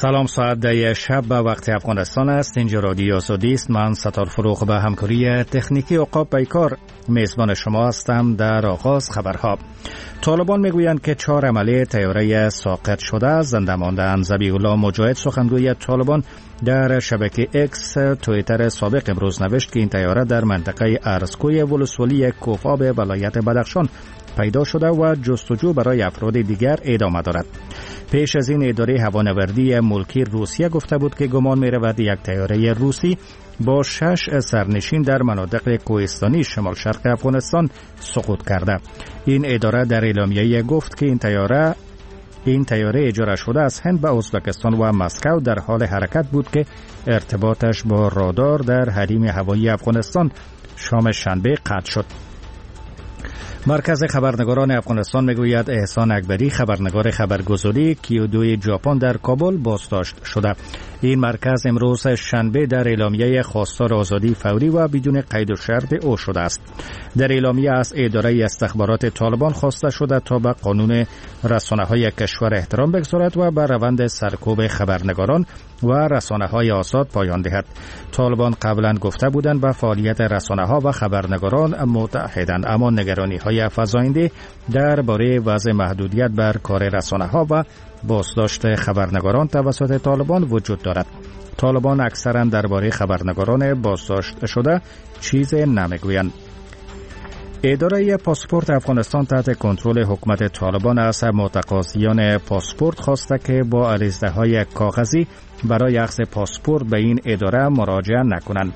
سلام، ساعت 10 شب به وقت افغانستان است. اینجا رادیو آزادی است. من ستار فروغ به همکاری تکنیکی عقاب بیکار میزبان شما هستم. در آغاز خبرها: طالبان میگویند که 4 عمله طیاره ساقط شده زنده مانده‌اند. ذبیح الله مجاهد سخنگوی طالبان در شبکه اکس توییتر سابق امروز نوشت که این طیاره در منطقه ارزکوی ولسوالی کوفآب ولایت بدخشان پیدا شده و جستجو برای افراد دیگر ادامه دارد. پیش از این اداره هوانوردی ملکی روسیه گفته بود که گمان می رود یک طیاره روسی با 6 سرنشین در مناطق کوهستانی شمال شرق افغانستان سقوط کرده. این اداره در اعلامیه گفت که این طیاره اجاره شده از هند به ازبکستان و مسکو در حال حرکت بود که ارتباطش با رادار در حریم هوایی افغانستان شام شنبه قطع شد. مرکز خبرنگاران افغانستان میگوید احسان اکبری خبرنگار خبرگزاری کیودو ژاپن در کابل بازداشت شده. این مرکز امروز شنبه در اعلامیه خواستار آزادی فوری و بدون قید و شرط او شده است. در اعلامیه از اداره استخبارات طالبان خواسته شده تا به قانون رسانه‌های کشور احترام بگذارد و به روند سرکوب خبرنگاران و رسانه‌های آزاد پایان دهد. طالبان قبلا گفته بودند به فعالیت رسانه‌ها و خبرنگاران متحدند، اما نگرانی‌های فزاینده درباره وضع محدودیت بر کار رسانه‌ها و بازداشت خبرنگاران توسط طالبان وجود دارد. طالبان اکثرا درباره خبرنگاران بازداشت شده چیزی نمیگویند. اداره پاسپورت افغانستان تحت کنترل حکومت طالبان از متقاضیان پاسپورت خواسته که با عریضه‌های کاغذی برای اخذ پاسپورت به این اداره مراجعه نکنند.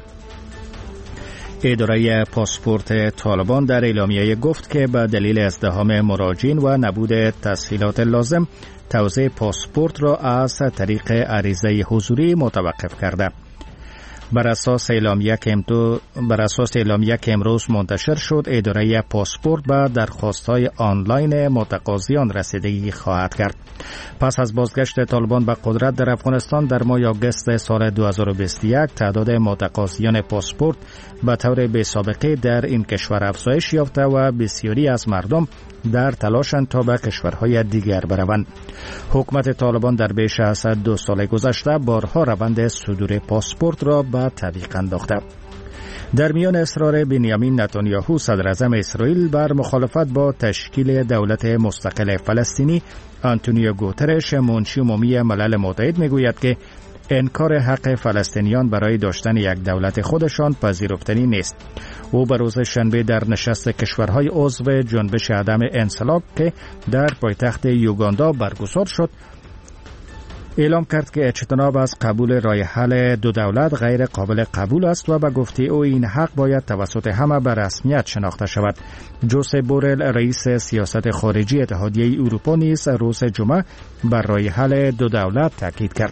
اداره پاسپورت طالبان در اعلامیه گفت که به دلیل ازدحام مراجعین و نبود تسهیلات لازم توزیع پاسپورت را از طریق عریضه حضوری متوقف کرده. بر اساس اعلامیه که امروز منتشر شد، اداره پاسپورت به درخواست‌های آنلاین متقاضیان رسیدگی خواهد کرد. پس از بازگشت طالبان به قدرت در افغانستان در ماه آگوست سال 2021 تعداد متقاضیان پاسپورت به طور بی‌سابقه در این کشور افزایش یافته و بسیاری از مردم در تلاشند تا به کشورهای دیگر بروند. حکومت طالبان در بیش از 2 سال گذشته بارها روند صدور پاسپورت را به تعویق انداخته. در میان اصرار بنیامین نتانیاهو صدر اعظم اسرائیل بر مخالفت با تشکیل دولت مستقل فلسطینی، آنتونیو گوترش منشی عمومی ملل متحد میگوید که انکار حق فلسطینیان برای داشتن یک دولت خودشان پذیرفتنی نیست. او به روز شنبه در نشست کشورهای عضو جنبش عدم انسلاک که در پایتخت یوگاندا برگزار شد اعلام کرد که اجتناب از قبول راه حل 2 دولت غیر قابل قبول است و به گفته او این حق باید توسط همه به رسمیت شناخته شود. جوزپ بورل رئیس سیاست خارجی اتحادیه اروپا نیز روز جمعه بر راه حل 2 دولت تاکید کرد.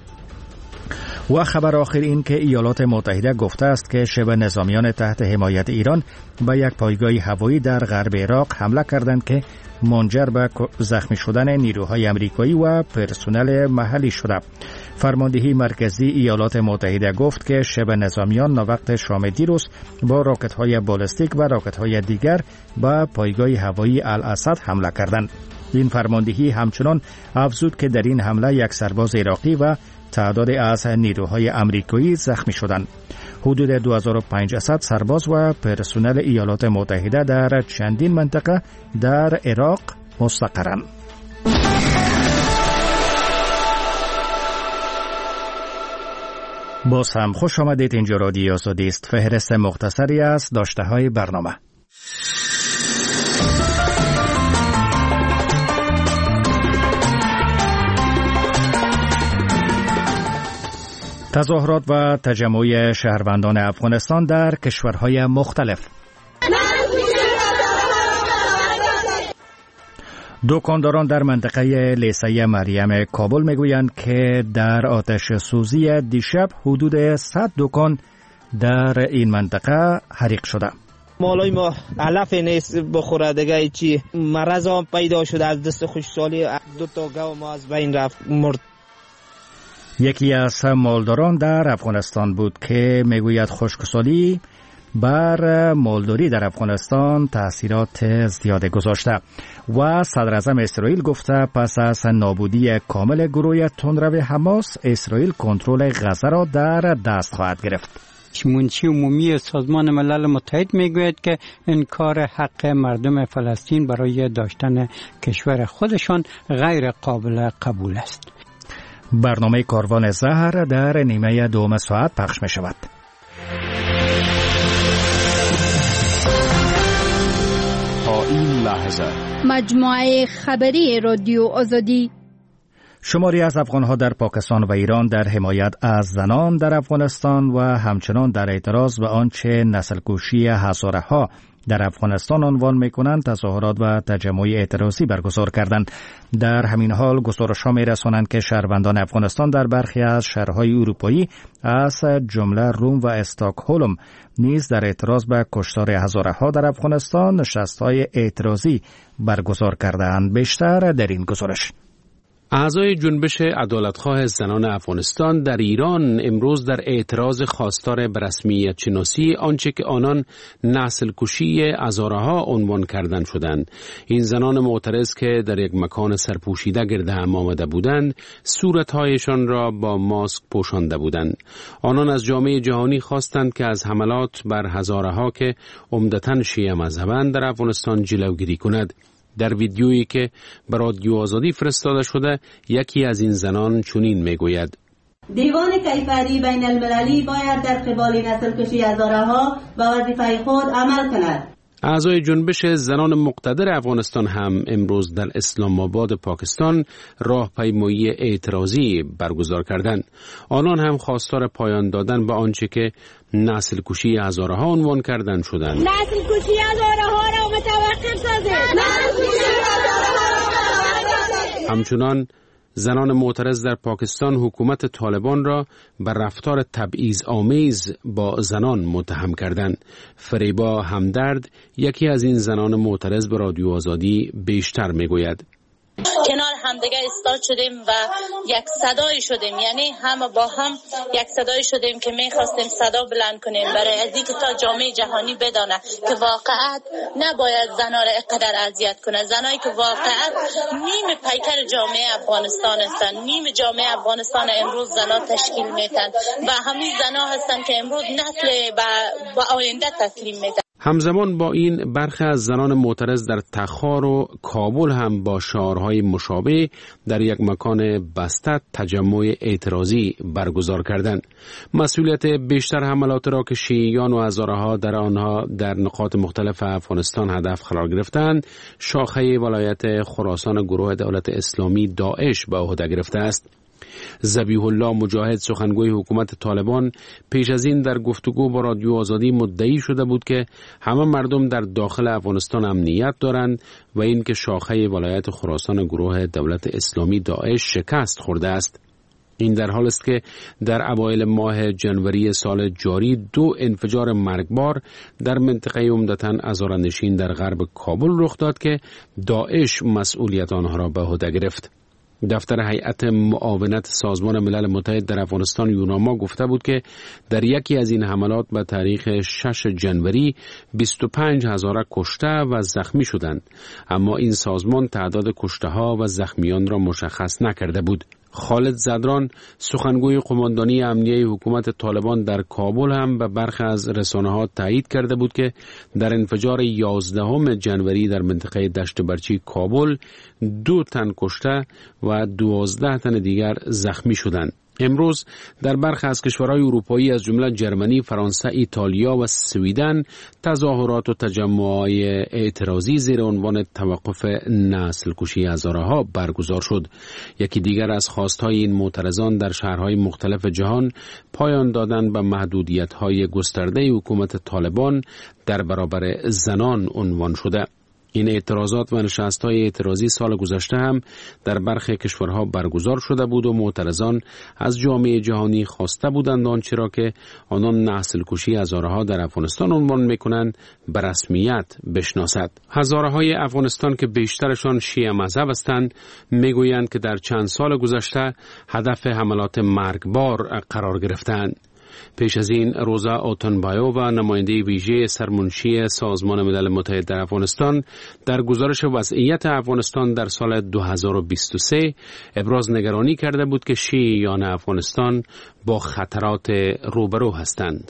و خبر آخر این که ایالات متحده گفته است که شبه نظامیان تحت حمایت ایران به یک پایگاه هوایی در غرب عراق حمله کردند که منجر به زخمی شدن نیروهای آمریکایی و پرسنل محلی شده. فرماندهی مرکزی ایالات متحده گفت که شبه نظامیان ناوقت شام دیروز با راکت‌های بالستیک و راکت‌های دیگر به پایگاه هوایی الاسد حمله کردند. این فرماندهی همچنان افزود که در این حمله یک سرباز عراقی و تعدادی از نیروهای آمریکایی زخمی شدند. حدود 2500 سرباز و پرسنل ایالات متحده در چندین منطقه در عراق مستقرند. باز هم خوش آمدید. اینجا رادیو آزادی است. فهرست مختصری از داشته‌های برنامه. تظاهرات و تجمع شهروندان افغانستان در کشورهای مختلف. دکانداران در منطقه لیسه مریم کابل میگویند که در آتش سوزی دیشب حدود 100 دکان در این منطقه حریق شده. مالای ما علف نیست بخوره دیگه، چی مرض هم پیدا شده. از دست خوشسالی 2 تا گاو ما از بین رفت، مرد. یکی از مالداران در افغانستان بود که میگوید خشکسالی بر مالداری در افغانستان تأثیرات زیاده گذاشته و صدر اعظم اسرائیل گفته پس از نابودی کامل گروه تندرو حماس اسرائیل کنترل غزه را در دست خواهد گرفت. منشی عمومی سازمان ملل متحد میگوید که انکار حق مردم فلسطین برای داشتن کشور خودشان غیر قابل قبول است. برنامه کاروان زهر در نیمه دوم ساعت پخش می شود. تا این لحظه مجموعه خبری رادیو آزادی. شماری از افغانها در پاکستان و ایران در حمایت از زنان در افغانستان و همچنان در اعتراض به آنچه نسل‌کشی هزارها در افغانستان عنوان می‌کنند تظاهرات و تجمع اعتراضی برگزار کردند. در همین حال گزارش‌ها می‌رسانند که شهروندان افغانستان در برخی از شهرهای اروپایی از جمله روم و استکهلم نیز در اعتراض به کشتار هزارها در افغانستان نشست‌های اعتراضی برگزار کردند. بیشتر در این گزارش. اعضای جنبش عدالتخواه زنان افغانستان در ایران امروز در اعتراض خواستار به رسمیت شناسی آنچه که آنان نسل کشی هزارها عنوان کردن شدند. این زنان معترض که در یک مکان سرپوشیده گرد هم آمده بودند صورتهایشان را با ماسک پوشانده بودند. آنان از جامعه جهانی خواستند که از حملات بر هزارها که عمدتاً شیعه مذهبند در افغانستان جلوگیری کند. در ویدیویی که به رادیو آزادی فرستاده شده یکی از این زنان چنین میگوید: دیوان کیفری بین المللی باید در قبال نسل کشی هزارها به وظیفه خود عمل کند. اعضای جنبش زنان مقتدر افغانستان هم امروز در اسلام آباد پاکستان راهپیمایی اعتراضی برگزار کردند. آنان هم خواستار پایان دادن به آنچه که نسل کشی هزارها عنوان کردن شدند. نسل کشی هزارها را متوقف سازید. همچنان زنان معترض در پاکستان حکومت طالبان را بر رفتار تبعیض‌آمیز با زنان متهم کردند. فریبا همدرد یکی از این زنان معترض به رادیو آزادی بیشتر میگوید: کنار همدیگه ایستاد شدیم و یک صدای شدیم، یعنی همه با هم یک صدای شدیم که میخواستیم صدا بلند کنیم برای از اینکه تا جامعه جهانی بدانه که واقعا نباید زنا را اینقدر اذیت کنه. زنایی که واقعا نیم پیکر جامعه افغانستان هستند، نیم جامعه افغانستان امروز زنا تشکیل میدن و همین زنا هستند که امروز نسل با آینده تسلیم میدن. همزمان با این برخی از زنان معترض در تخار و کابل هم با شعارهای مشابه در یک مکان بسته تجمع اعتراضی برگزار کردند. مسئولیت بیشتر حملات را که شیعیان و هزارها در آنها در نقاط مختلف افغانستان هدف قرار گرفتند شاخه ولایت خراسان گروه دولت اسلامی داعش به عهده گرفته است. ذبیح الله مجاهد سخنگوی حکومت طالبان پیش از این در گفتگو با رادیو آزادی مدعی شده بود که همه مردم در داخل افغانستان امنیت دارند و این که شاخه ولایت خراسان گروه دولت اسلامی داعش شکست خورده است. این در حال است که در اوایل ماه جنوری سال جاری 2 انفجار مرگبار در منطقه عمدتاً هزاره‌نشین در غرب کابل رخ داد که داعش مسئولیت آنها را به عهده گرفت. دفتر هیئت معاونت سازمان ملل متحد در افغانستان یوناما گفته بود که در یکی از این حملات به تاریخ 6 جنوری 25,000 کشته و زخمی شدند، اما این سازمان تعداد کشته ها و زخمیان را مشخص نکرده بود. خالد زدران سخنگوی قماندانی امنیه حکومت طالبان در کابل هم به برخی از رسانه‌ها تایید کرده بود که در انفجار 11 جنوری در منطقه دشت برچی کابل 2 تن کشته و 12 تن دیگر زخمی شدند. امروز در برخی از کشورهای اروپایی از جمله جرمنی، فرانسه، ایتالیا و سویدن تظاهرات و تجمعات اعتراضی زیر عنوان توقف نسل کشی هزارها برگزار شد. یکی دیگر از خواستهای این معترضان در شهرهای مختلف جهان پایان دادن به محدودیت‌های گسترده حکومت طالبان در برابر زنان عنوان شده. این اعتراضات و نشست‌های اعتراضی سال گذشته هم در برخی کشورها برگزار شده بود و معترضان از جامعه جهانی خواسته بودند آنچه را که آنان نسل کشی هزارها در افغانستان عنوان می‌کنند به رسمیت بشناسد. هزارهای افغانستان که بیشترشان شیعه مذهب هستند میگویند که در چند سال گذشته هدف حملات مرگبار قرار گرفتند. پیش از این روزا اوتنبایووا نماینده ویژه سرمنشی سازمان ملل متحد در افغانستان در گزارش وضعیت افغانستان در سال 2023 ابراز نگرانی کرده بود که شیعیان افغانستان با خطرات روبرو هستند.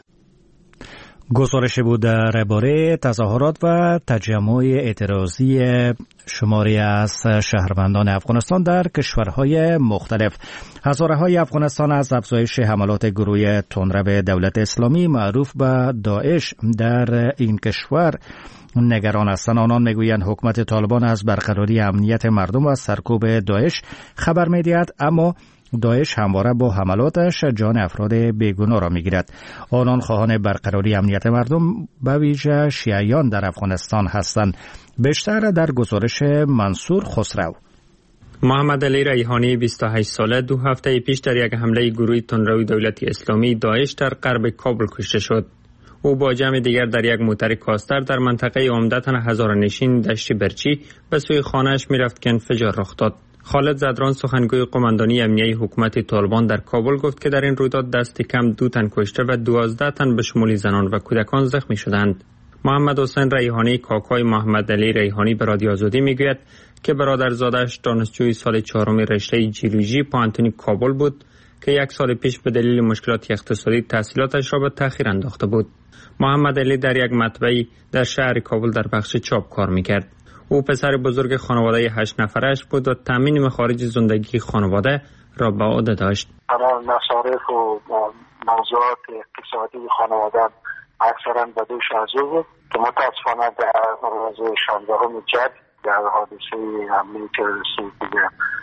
گزارش بود درباره تظاهرات و تجمع اعتراضی شماری از شهروندان افغانستان در کشورهای مختلف. هزاره‌های افغانستان از افزایش حملات گروه تندرو دولت اسلامی معروف به داعش در این کشور نگران هستند. آنان میگویند حکومت طالبان از برقراری امنیت مردم و سرکوب داعش خبر می‌دهد، اما داعش همواره با حملاتش جان افراد بیگناه را میگیرد. آنان خواهان برقراری امنیت مردم به ویژه شیعیان در افغانستان هستند. بیشتر در گزارش منصور خسرو. محمد علی ریحانی 28 ساله 2 هفته پیش در یک حمله گروه تندرو دولت اسلامی داعش در غرب کابل کشته شد. او با جمع دیگر در یک موتر کاستر در منطقه عمدتاً هزارانشین دشت برچی به سوی خانه‌اش می‌رفت که انفجار رخ داد. خالد زدران سخنگوی قماندانی امنیه حکومت طالبان در کابل گفت که در این رویداد دست کم 2 تن کشته و 12 تن به شمول زنان و کودکان زخمی شدند. محمد حسین ریحانی کاکای محمد علی ریحانی به رادیو آزادی میگوید که برادرزادش دانشجوی سال 4 رشته جیولوژی پوهنتون کابل بود که 1 سال پیش به دلیل مشکلات اقتصادی تحصیلاتش را به تأخیر انداخته بود. محمد علی در یک مطبعی در شهر کابل در بخش چاپ کار میکرد. او پسر بزرگ خانواده 8 نفرش بود و تامین مخارج زندگی خانواده را به عهده داشت. مصارف و موضوعات اقتصادی خانواده اکثرا به دوش از او بود که متاسفانه در روز 16 جد در حادثه حمله تروریستی دیگه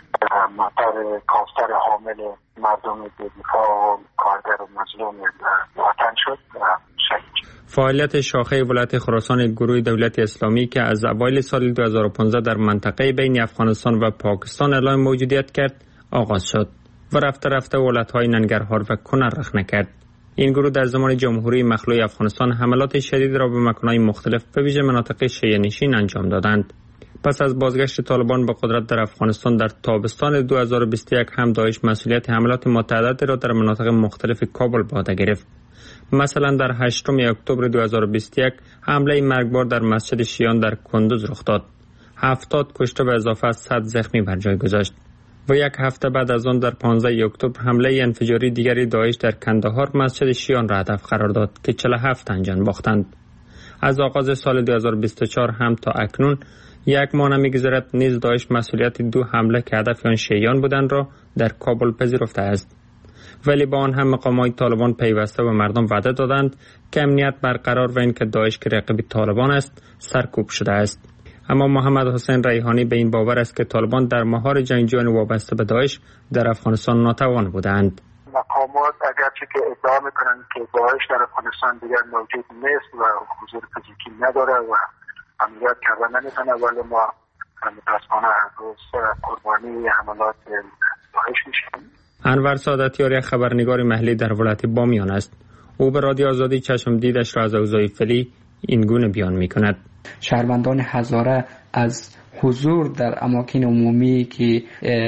موتر کاستر حامل مردم بی‌دفاع و کارگر و مظلوم وطن شد و شهید. فعالیت شاخه ولایت خراسان گروه دولت اسلامی که از اوایل سال 2015 در منطقه بین افغانستان و پاکستان اعلام موجودیت کرد آغاز شد و رفته رفته ولایت‌های ننگرهار و کنر رخنه کرد. این گروه در زمان جمهوری مخلوع افغانستان حملات شدید را به مکان‌های مختلف به ویژه مناطق شیعه نشین انجام دادند. پس از بازگشت طالبان به قدرت در افغانستان در تابستان 2021 هم داعش مسئولیت حملات متعددی را در مناطق مختلف کابل به عهده گرفت. مثلا در 8 اکتبر 2021 حمله مرگبار در مسجد شیعیان در کندوز رخ داد. 70 کشته و اضافه از 100 زخمی بر جای گذاشت. و 1 هفته بعد از آن در 15 اکتبر حمله انفجاری دیگری داعش در کندهار مسجد شیعیان را هدف قرار داد که 47 تن جان باختند. از آغاز سال 2024 هم تا اکنون 1 ماه نمی‌گذرد نیز داعش مسئولیت 2 حمله که هدف آن شیعیان بودند را در کابل پذیرفته است. ولی با آن هم مقامات طالبان پیوسته به مردم وعده دادند که امنیت برقرار و اینکه داعش که رقیب طالبان است سرکوب شده است. اما محمد حسین ریحانی به این باور است که طالبان در مهار جنگجویان وابسته به داعش در افغانستان ناتوان بودند. مقامات اگرچه که ادعا میکنند که داعش در افغانستان دیگر موجود نیست و حضور فیزیکی نداره و عملیات کردن نمیتونه، ولی ما متاسفانه هر روز قربانی حملات داعش میشیم. انور سعادتیاری خبرنگار محلی در ولایت بامیان است. او به رادیو آزادی چشم دیدش را از اوضاع فعلی این گونه بیان میکند. شهروندان هزاره از حضور در اماکن عمومی که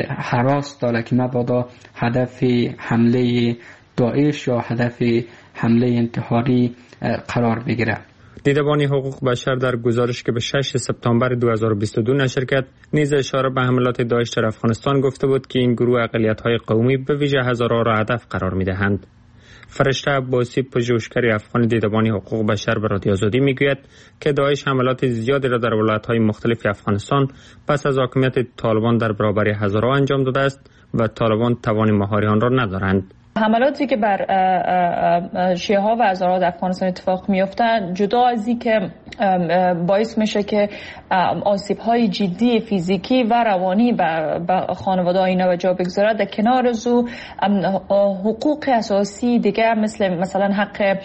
هراس داره که مبادا هدف حمله داعش یا هدف حمله انتحاری قرار بگیره. دیدبان حقوق بشر در گزارش که به 6 سپتامبر 2022 نشر کرد نیز اشاره به حملات داعش در افغانستان گفته بود که این گروه اقلیت‌های قومی به ویژه هزارها را هدف قرار می‌دهند. فرشته عباسی پژوهشگر افغان دیدبان حقوق بشر به رادیو آزادی میگوید که داعش حملات زیادی را در ولایت‌های مختلف افغانستان پس از حاکمیت طالبان در برابر هزارها انجام داده است و طالبان توان مهاری آن را ندارند. حملاتی که بر شیعه ها و هزارها در افغانستان اتفاق میفته جدا از این که باعث میشه که آسیب های جدی فیزیکی و روانی به خانواده اینا و جا بگذاره، در کنار از او حقوق اساسی دیگه مثلا حق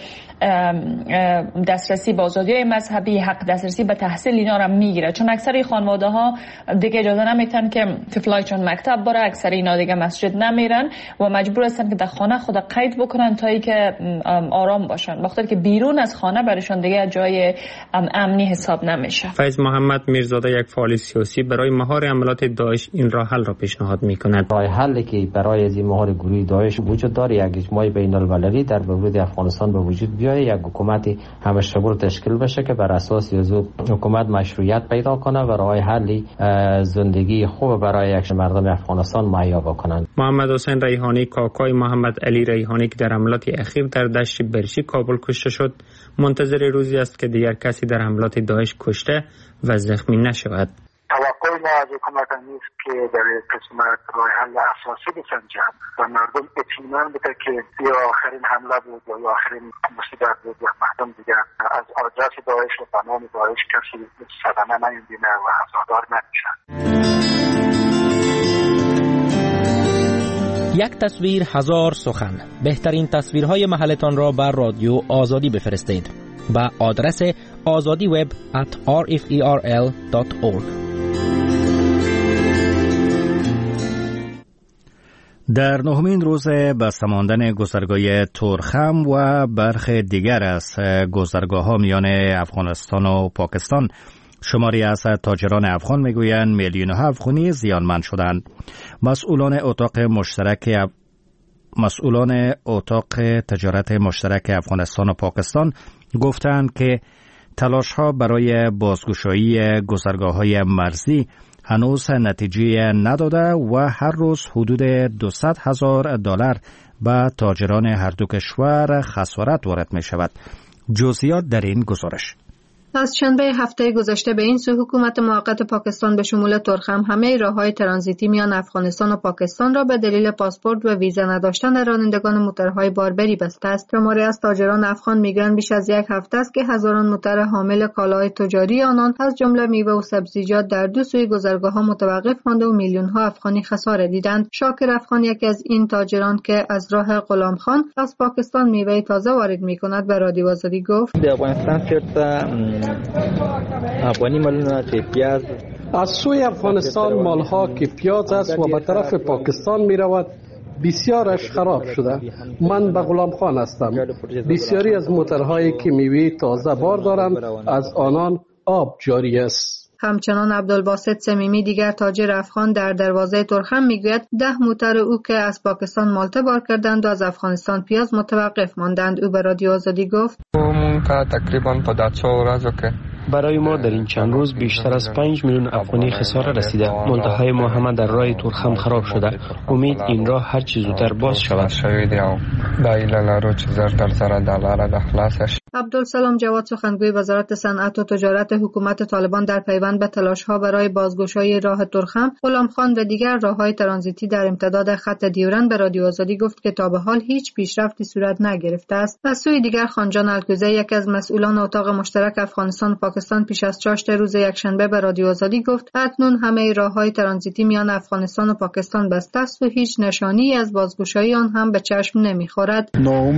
دسترسی به آزادی‌های مذهبی، حق دسترسی به تحصیل اینا را میگیره، چون اکثر خانواده ها دیگه اجازه نمیتن که طفلایشون مکتب بره، اکثر اینا دیگه مسجد نمیرن و مجبور هستن که در خانه خود قید بکنن تا اینکه آرام باشن، وقتی که بیرون از خانه برشون دیگه جای امنی حساب نمیشه. فیض محمد میرزاده، یک فعال سیاسی، برای مهار عملیات داعش این راه حل را پیشنهاد می‌کند. راه حلی که برای از مهار گروه داعش وجود داره، یک اجماع بین‌المللی در ورود افغانستان به وجود بیاید، یک حکومت همشمول تشکیل بشه که بر اساس از حکومت مشروعیت پیدا کنه و راه حلی زندگی خوب برای یک مردم افغانستان مهیا بکنند. محمد حسین ریحانی، کاکای محمد علی ریحانی که در حملات اخیر در دشت برچی کابل کشته شد، منتظر روزی است که دیگر کسی در حملات داعش کشته و زخمی نشود. توقع ما از حکومت نیست که در قسمت راه حل اساسی بسنجند و مردم اطمینان بده که یا آخرین حمله بود یا آخرین مصیبت بود یا مردم دیگر از آدرس داعش و بنام داعش کسی صدمه نمیبینه و عزادار نمیشن. یک تصویر هزار سخن. بهترین تصویرهای محلتان را بر رادیو آزادی بفرستید به آدرس azadiweb@rferl.org. در نهمین روز بسته ماندن گذرگاه تورخم و برخی دیگر از گذرگاه‌ها میان افغانستان و پاکستان، شماری از تاجران افغان میگویند میلیون‌ها افغانی زیانمند شدند. مسئولان اتاق تجارت مشترک افغانستان و پاکستان گفتند که تلاش‌ها برای بازگشایی گذرگاه‌های مرزی هنوز نتیجه نداده و هر روز حدود $200,000 به تاجران هر دو کشور خسارت وارد می شود. جزئیات در این گزارش. از شنبه هفته گذشته به این سو حکومت موقت پاکستان به شمول تورخم همه راه‌های ترانزیتی میان افغانستان و پاکستان را به دلیل پاسپورت و ویزا نداشتن رانندگان موتورهای باربری بسته است. شماری از تاجران افغان میگویند بیش از یک هفته است که هزاران موتر حامل کالای تجاری آنان از جمله میوه و سبزیجات در دو سوی گذرگاه‌ها متوقف مانده و میلیون‌ها افغانی خساره دیدند. شاکر افغان، یکی از این تاجران که از راه غلام خان از پاکستان میوه تازه وارد می‌کند، به رادیو آزادی گفت: افغانی مالونه که پیاز از سوی افغانستان مالها که پیاز است و به طرف پاکستان می رود بسیارش خراب شده. من به غلام خان هستم. بسیاری از موترهایی که میوه تازه بار دارند از آنان آب جاری است. همچنان عبدالباسط سمیمی، دیگر تاجر افغان در دروازه تورخم، میگوید 10 موتر او که از پاکستان مالته بار کردند و از افغانستان پیاز متوقف ماندند. او به رادیو آزادی گفت: برای ما در این چند روز بیشتر از 5 میلیون افغانی خساره رسیده. منتهای ما همه در راه تورخم خراب شده. امید این راه هر چه زودتر باز شود. عبدالسلام جواد، سخنگوی وزارت صنعت و تجارت حکومت طالبان، در پیوند به تلاش‌ها برای بازگشایی راه تورخم، غلام خان و دیگر راه‌های ترانزیتی در امتداد خط دیورن به رادیو آزادی گفت که تا به حال هیچ پیشرفتی صورت نگرفته است. از سوی دیگر خانجان الکوزی، یکی از مسئولان اتاق مشترک افغانستان و پاکستان، پیش از چاشت روز یکشنبه به رادیو آزادی گفت اکنون همه راه‌های ترانزیتی میان افغانستان و پاکستان بسته است و هیچ نشانی از بازگشایی آن هم به چشم نمی‌خورد.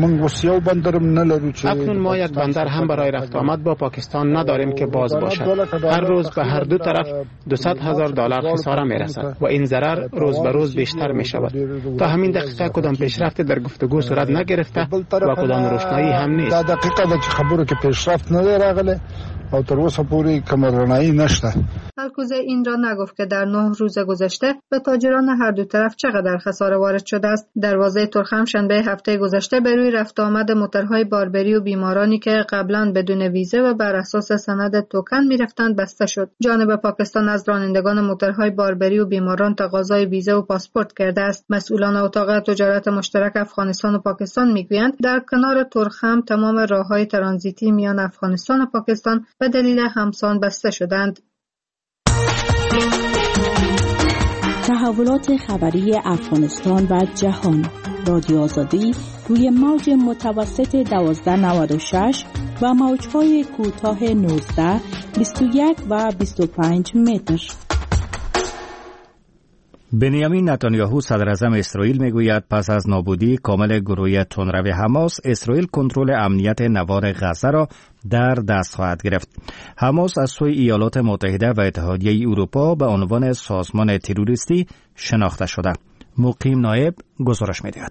اکنون ما یک بندر هم برای رفت آمد با پاکستان نداریم که باز باشد. هر روز به هر دو طرف $200,000 خساره می‌رسد و این ضرر روز به روز بیشتر می‌شود. تا همین دقیقه کدام پیشرفت در گفتگو صورت نگرفته و کدام روشنایی هم نیست. دا دقیقه ده چې خبرو کې پیشرفت نه دی راغلی او تر اوسه پورې کومه رڼایي نشته. الکوزه این را نگفت که در 9 روز گذشته به تاجران هر دو طرف چقدر خساره وارد شده است. دروازه تورخم شنبه هفته گذشته به روی رفت آمد موترهای باربری و بیمارانی که قبلا بدون ویزه و بر اساس سند توکن می‌رفتند بسته شد. جانب پاکستان از رانندگان موترهای باربری و بیماران تقاضای ویزه و پاسپورت کرده است. مسئولان اتاق تجارت مشترک افغانستان و پاکستان میگویند در کنار تورخم تمام راه‌های ترانزیتی میان افغانستان و پاکستان به دلیل همسان بسته شدند. تحولات خبری افغانستان و جهان. رادیو آزادی روی موج متوسط 1296 و موج‌های کوتاه 19، 21 و 25 متر. بنیامین نتانیاهو، صدراعظم اسرائیل، میگوید پس از نابودی کامل گروه تندرو حماس، اسرائیل کنترل امنیت نوار غزه را در دست خواهد گرفت. حماس از سوی ایالات متحده و اتحادیه اروپا به عنوان سازمان تروریستی شناخته شده. مقیم نایب گزارش می‌دهد.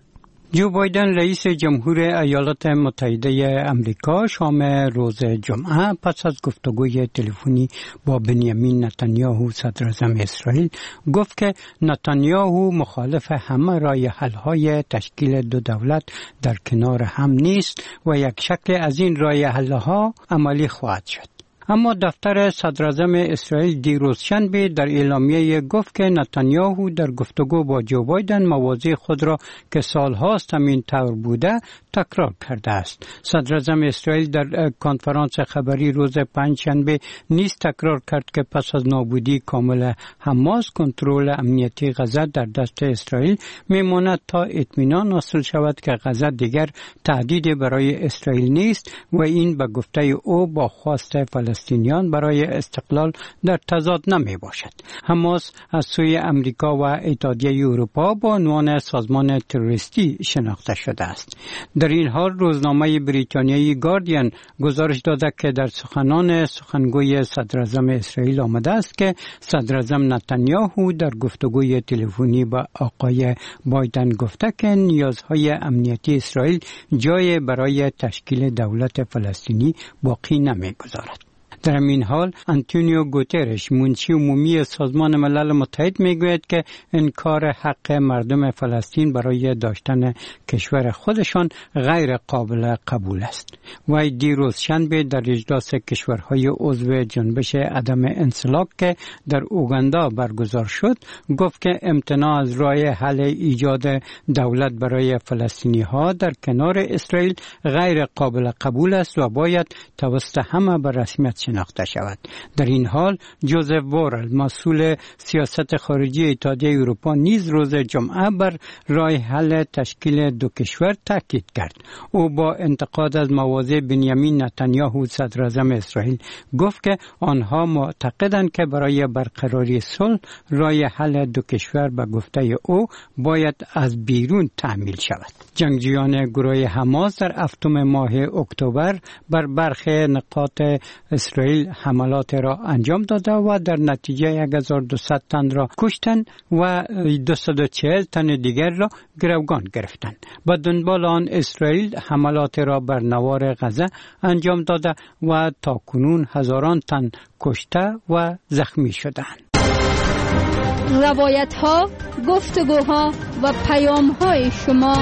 جو بایدن رئیس جمهور ایالات متحده امریکا شام روز جمعه پس از گفتگوی تلفنی با بنیامین نتانیاهو صدر اعظم اسرائیل گفت که نتانیاهو مخالف همه راه حل‌های تشکیل دو دولت در کنار هم نیست و یک شکل از این راه حل‌ها عملی خواهد شد. اما دفتر صدر اعظم اسرائیل دیروز شنبه در اعلامیه گفت که نتانیاهو در گفتگو با جو بایدن مواضع خود را که سالهاست همین طور بوده تکرار کرده است. صدر اعظم اسرائیل در کنفرانس خبری روز پنجشنبه نیز تکرار کرد که پس از نابودی کامل حماس کنترل امنیتی غزه در دست اسرائیل میماند تا اطمینان حاصل شود که غزه دیگر تهدید برای اسرائیل نیست و این به گفته او با خواست فلسطینیان برای استقلال در تضاد نمی باشد. حماس از سوی امریکا و اتحادیه اروپا با عنوان سازمان تروریستی شناخته شده است. در این حال روزنامه بریتانیایی گاردین گزارش داده که در سخنان سخنگوی صدر اعظم اسرائیل آمده است که صدر اعظم نتانیاهو در گفتگوی تلفنی با آقای بایدن گفته که نیازهای امنیتی اسرائیل جای برای تشکیل دولت فلسطینی باقی نمی‌گذارد. در این حال آنتونیو گوترش منشی عمومی سازمان ملل متحد میگوید که انکار حق مردم فلسطین برای داشتن کشور خودشان غیر قابل قبول است. وی دیروز شنبه در اجلاس کشورهای عضو جنبش عدم انسلاک که در اوگاندا برگزار شد گفت که امتناع از راه حل ایجاد دولت برای فلسطینی ها در کنار اسرائیل غیر قابل قبول است و باید توسط همه به رسمیت شناخته شود. در این حال جوزف بورل مسئول سیاست خارجی اتحادیه اروپا نیز روز جمعه بر راه حل تشکیل دو کشور تاکید کرد. او با انتقاد از مواضع بنیامین نتانیاهو صدر اعظم اسرائیل گفت که آنها معتقدند که برای برقراری صلح راه حل دو کشور به گفته او باید از بیرون تعمیل شود. جنگجویان گروه حماس در هفتم ماه اکتبر بر برخی نقاط اسرائیل حملات را انجام داده و در نتیجه 1200 تن را کشتند و 240 تن دیگر را گروگان گرفتند. با دنبال آن اسرائیل حملات را بر نوار غزه انجام داده و تاکنون هزاران تن کشته و زخمی شدند. روایت ها، گفتگوها و پیام های شما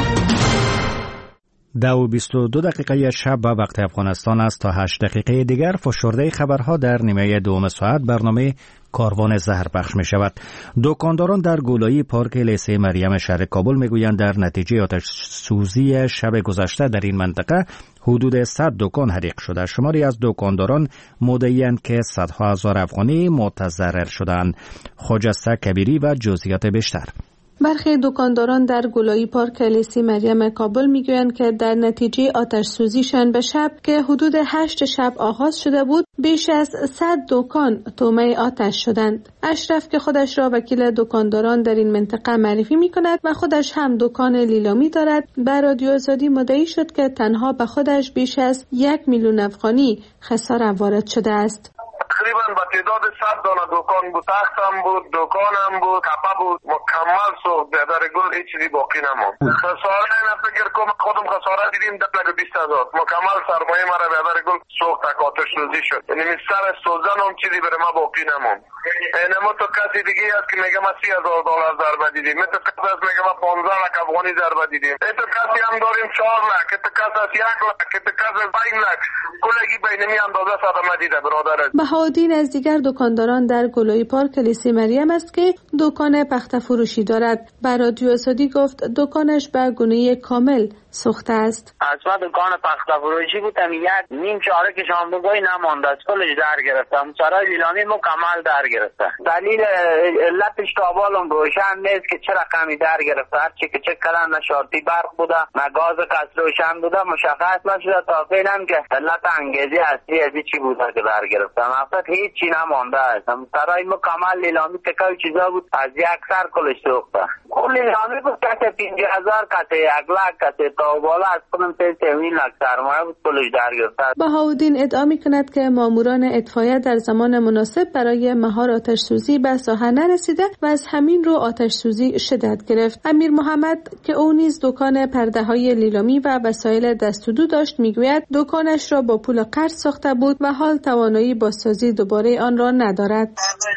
22 شب به وقت افغانستان است تا 8 دقیقه دیگر فشرده خبرها در نیمه دوم ساعت برنامه کاروان زهر پخش می شود. دکانداران در گولایی پارک لیسه مریم شهر کابل می گویند در نتیجه آتش سوزی شب گذشته در این منطقه حدود 100 دکان حریق شده. شماری از دکانداران مدعی‌اند که صدها هزار افغانی متضرر شدند. خجسته کبیری و جزئیات بیشتر. برخی دکانداران در گولایی پارک لیسه مریم کابل میگویند که در نتیجه آتش سوزی شنبه شب که حدود 8 شب آغاز شده بود بیش از 100 دکان طعمه آتش شدند. اشرف که خودش را وکیل دکانداران در این منطقه معرفی میکند و خودش هم دکان لیلامی دارد به رادیو آزادی مدعی شد که تنها به خودش بیش از 1 میلیون افغانی خسارت وارد شده است. تقریبا با تعداد 100 دانه دکان بود، تخت هم بود، دکان هم بود، کپا بود، مکمل سوخت. در گل هیچ چیزی باقی نموند. خساره اینا فکر کنم خودم خساره دیدیم 20,000 مکمل سرمایه مرا در گل سوخت، آتش سوزی شد. یعنی سر سوزن هم چیزی برای ما باقی نموند. اینما تو کسی دیگه است که میگه ما $30,000 ضربه دیدیم، تو کسی است میگه ما 15 لک افغانی ضربه دیدیم، تو کسی هم داریم 4 لک، تو کسی است 1 لک، تو کسی 5 لک، کلگی بینمی اندازه صدمه دیده برادر. بهادین از دیگر دکانداران در گولایی پارک لیسه مریم است که دکان پخته فروشی دارد. بر رادیو آزادی گفت دکانش به گونه کامل سوخته است. اصلا دکان پخته فروشی بودم، یک نیم چاره که شامبوگاهی نمانده است، کلش در گرفتم، سرای لیلامی مکمل در گرفته. دلیل علتش تابالم روشن نیست که چه رقمی در گرفته، هرچی که چک کردن نه شارتی برق بوده نه گاز کس روشن بوده، مشخص نشده تا فعلا که علت انگیزی اصلی از چی بوده که در گرفتم. اصلا هیچی نمانده است، سرای مکمل لیلامی تکای چیزا بود، از یک سر کلش سوخته. کل لیلامی بود کسی 50,000 کسی 1 لک کسی تا بالا از خودم 3 لک سرمایه بود کلش در گرفته. بهاءالدین ادعا می‌کند که ماموران اطفایه در زمان مناسب برای مهار آتش سوزی به ساحه نرسیده و از همین رو آتش سوزی شدت گرفت. امیر محمد که او نیز دکان پرده‌های لیلامی و وسایل دست و دو داشت میگوید دکانش را با پول قرض ساخته بود و حال توانایی بازسازی دوباره آن را ندارد.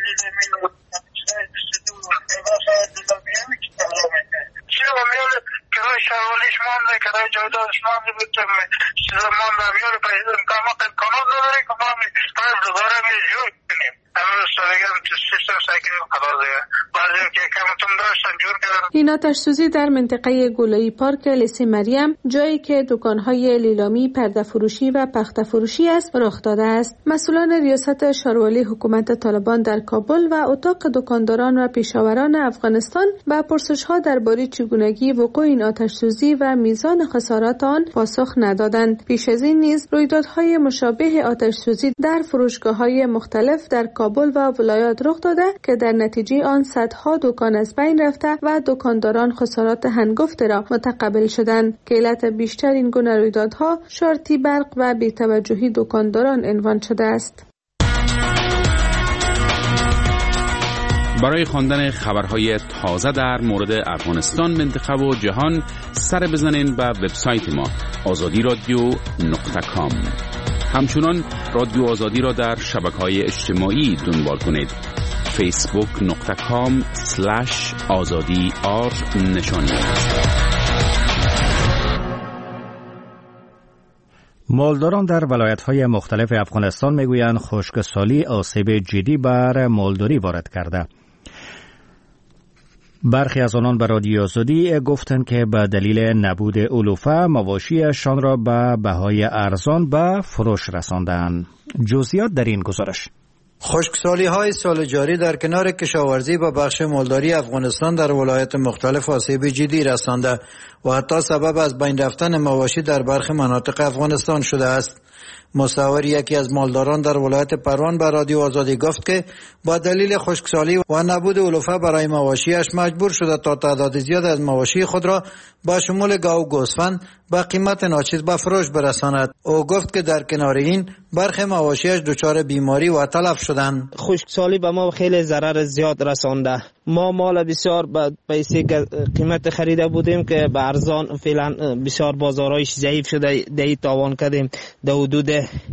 کرای شوالیش مانده، کرای جایدادش مانده بود، چیزا مانده همیاره پیدا امکانات نداره که ما باید دوباره جور کنیم. این آتش سوزی در منطقه گلایی پارک لیسی مریم، جایی که دکان‌های لیلامی، پرده فروشی و پخته فروشی است، رخ داده است. مسئولان ریاست شاروالی حکومت طالبان در کابل و اتاق دکانداران و پیشاوران افغانستان به پرسش‌ها درباره چگونگی وقوع این آتش سوزی و میزان خسارات آن پاسخ ندادند. پیش از این نیز رویدادهای مشابه آتش سوزی در فروشگاه‌های مختلف در کابل و ولایات رخ داده که در نتیجه آن صدها دکان از بین رفته و دکانداران خسارات هنگفت را متقبل شدند. که علت بیشتر این گونه رویدادها شارتی برق و بی‌توجهی دکانداران عنوان شده است. برای خواندن خبرهای تازه در مورد افغانستان، منطقه و جهان سر بزنین به وبسایت ما azadi.radio.com. همچنان رادیو آزادی را در شبکه‌های اجتماعی دنبال کنید. facebook.com/azadi_r نشانی. مالداران در ولایت‌های مختلف افغانستان میگویند خشکسالی آسیب جدی بر مالداری وارد کرده. برخی از آنان به رادیو آزادی گفتند که به دلیل نبود علوفه مواشیشان را به بهای ارزان به فروش رساندند. جزئیات در این گزارش. خشکسالی های سال جاری در کنار کشاورزی به بخش مالداری افغانستان در ولایت مختلف آسیب جدی رسانده و حتی سبب از بین رفتن مواشی در برخی مناطق افغانستان شده است. مصور یکی از مالداران در ولایت پروان به رادیو آزادی گفت که با دلیل خشکسالی و نبود علوفه برای مواشیش مجبور شده تا تعداد زیاد از مواشی خود را با شمول گاو و گوسفند با قیمت ناچیز به فروش برساند. او گفت که در کنار این برخی مواشیش دچار بیماری و تلف شدند. خشکسالی به ما خیلی ضرر زیاد رسانده. ما مال بسیار به پیسه قیمت خریده بودیم که به ارزان فعلا بسیار بازارایش ضعیف شده، دی تاوان کردیم. در حدود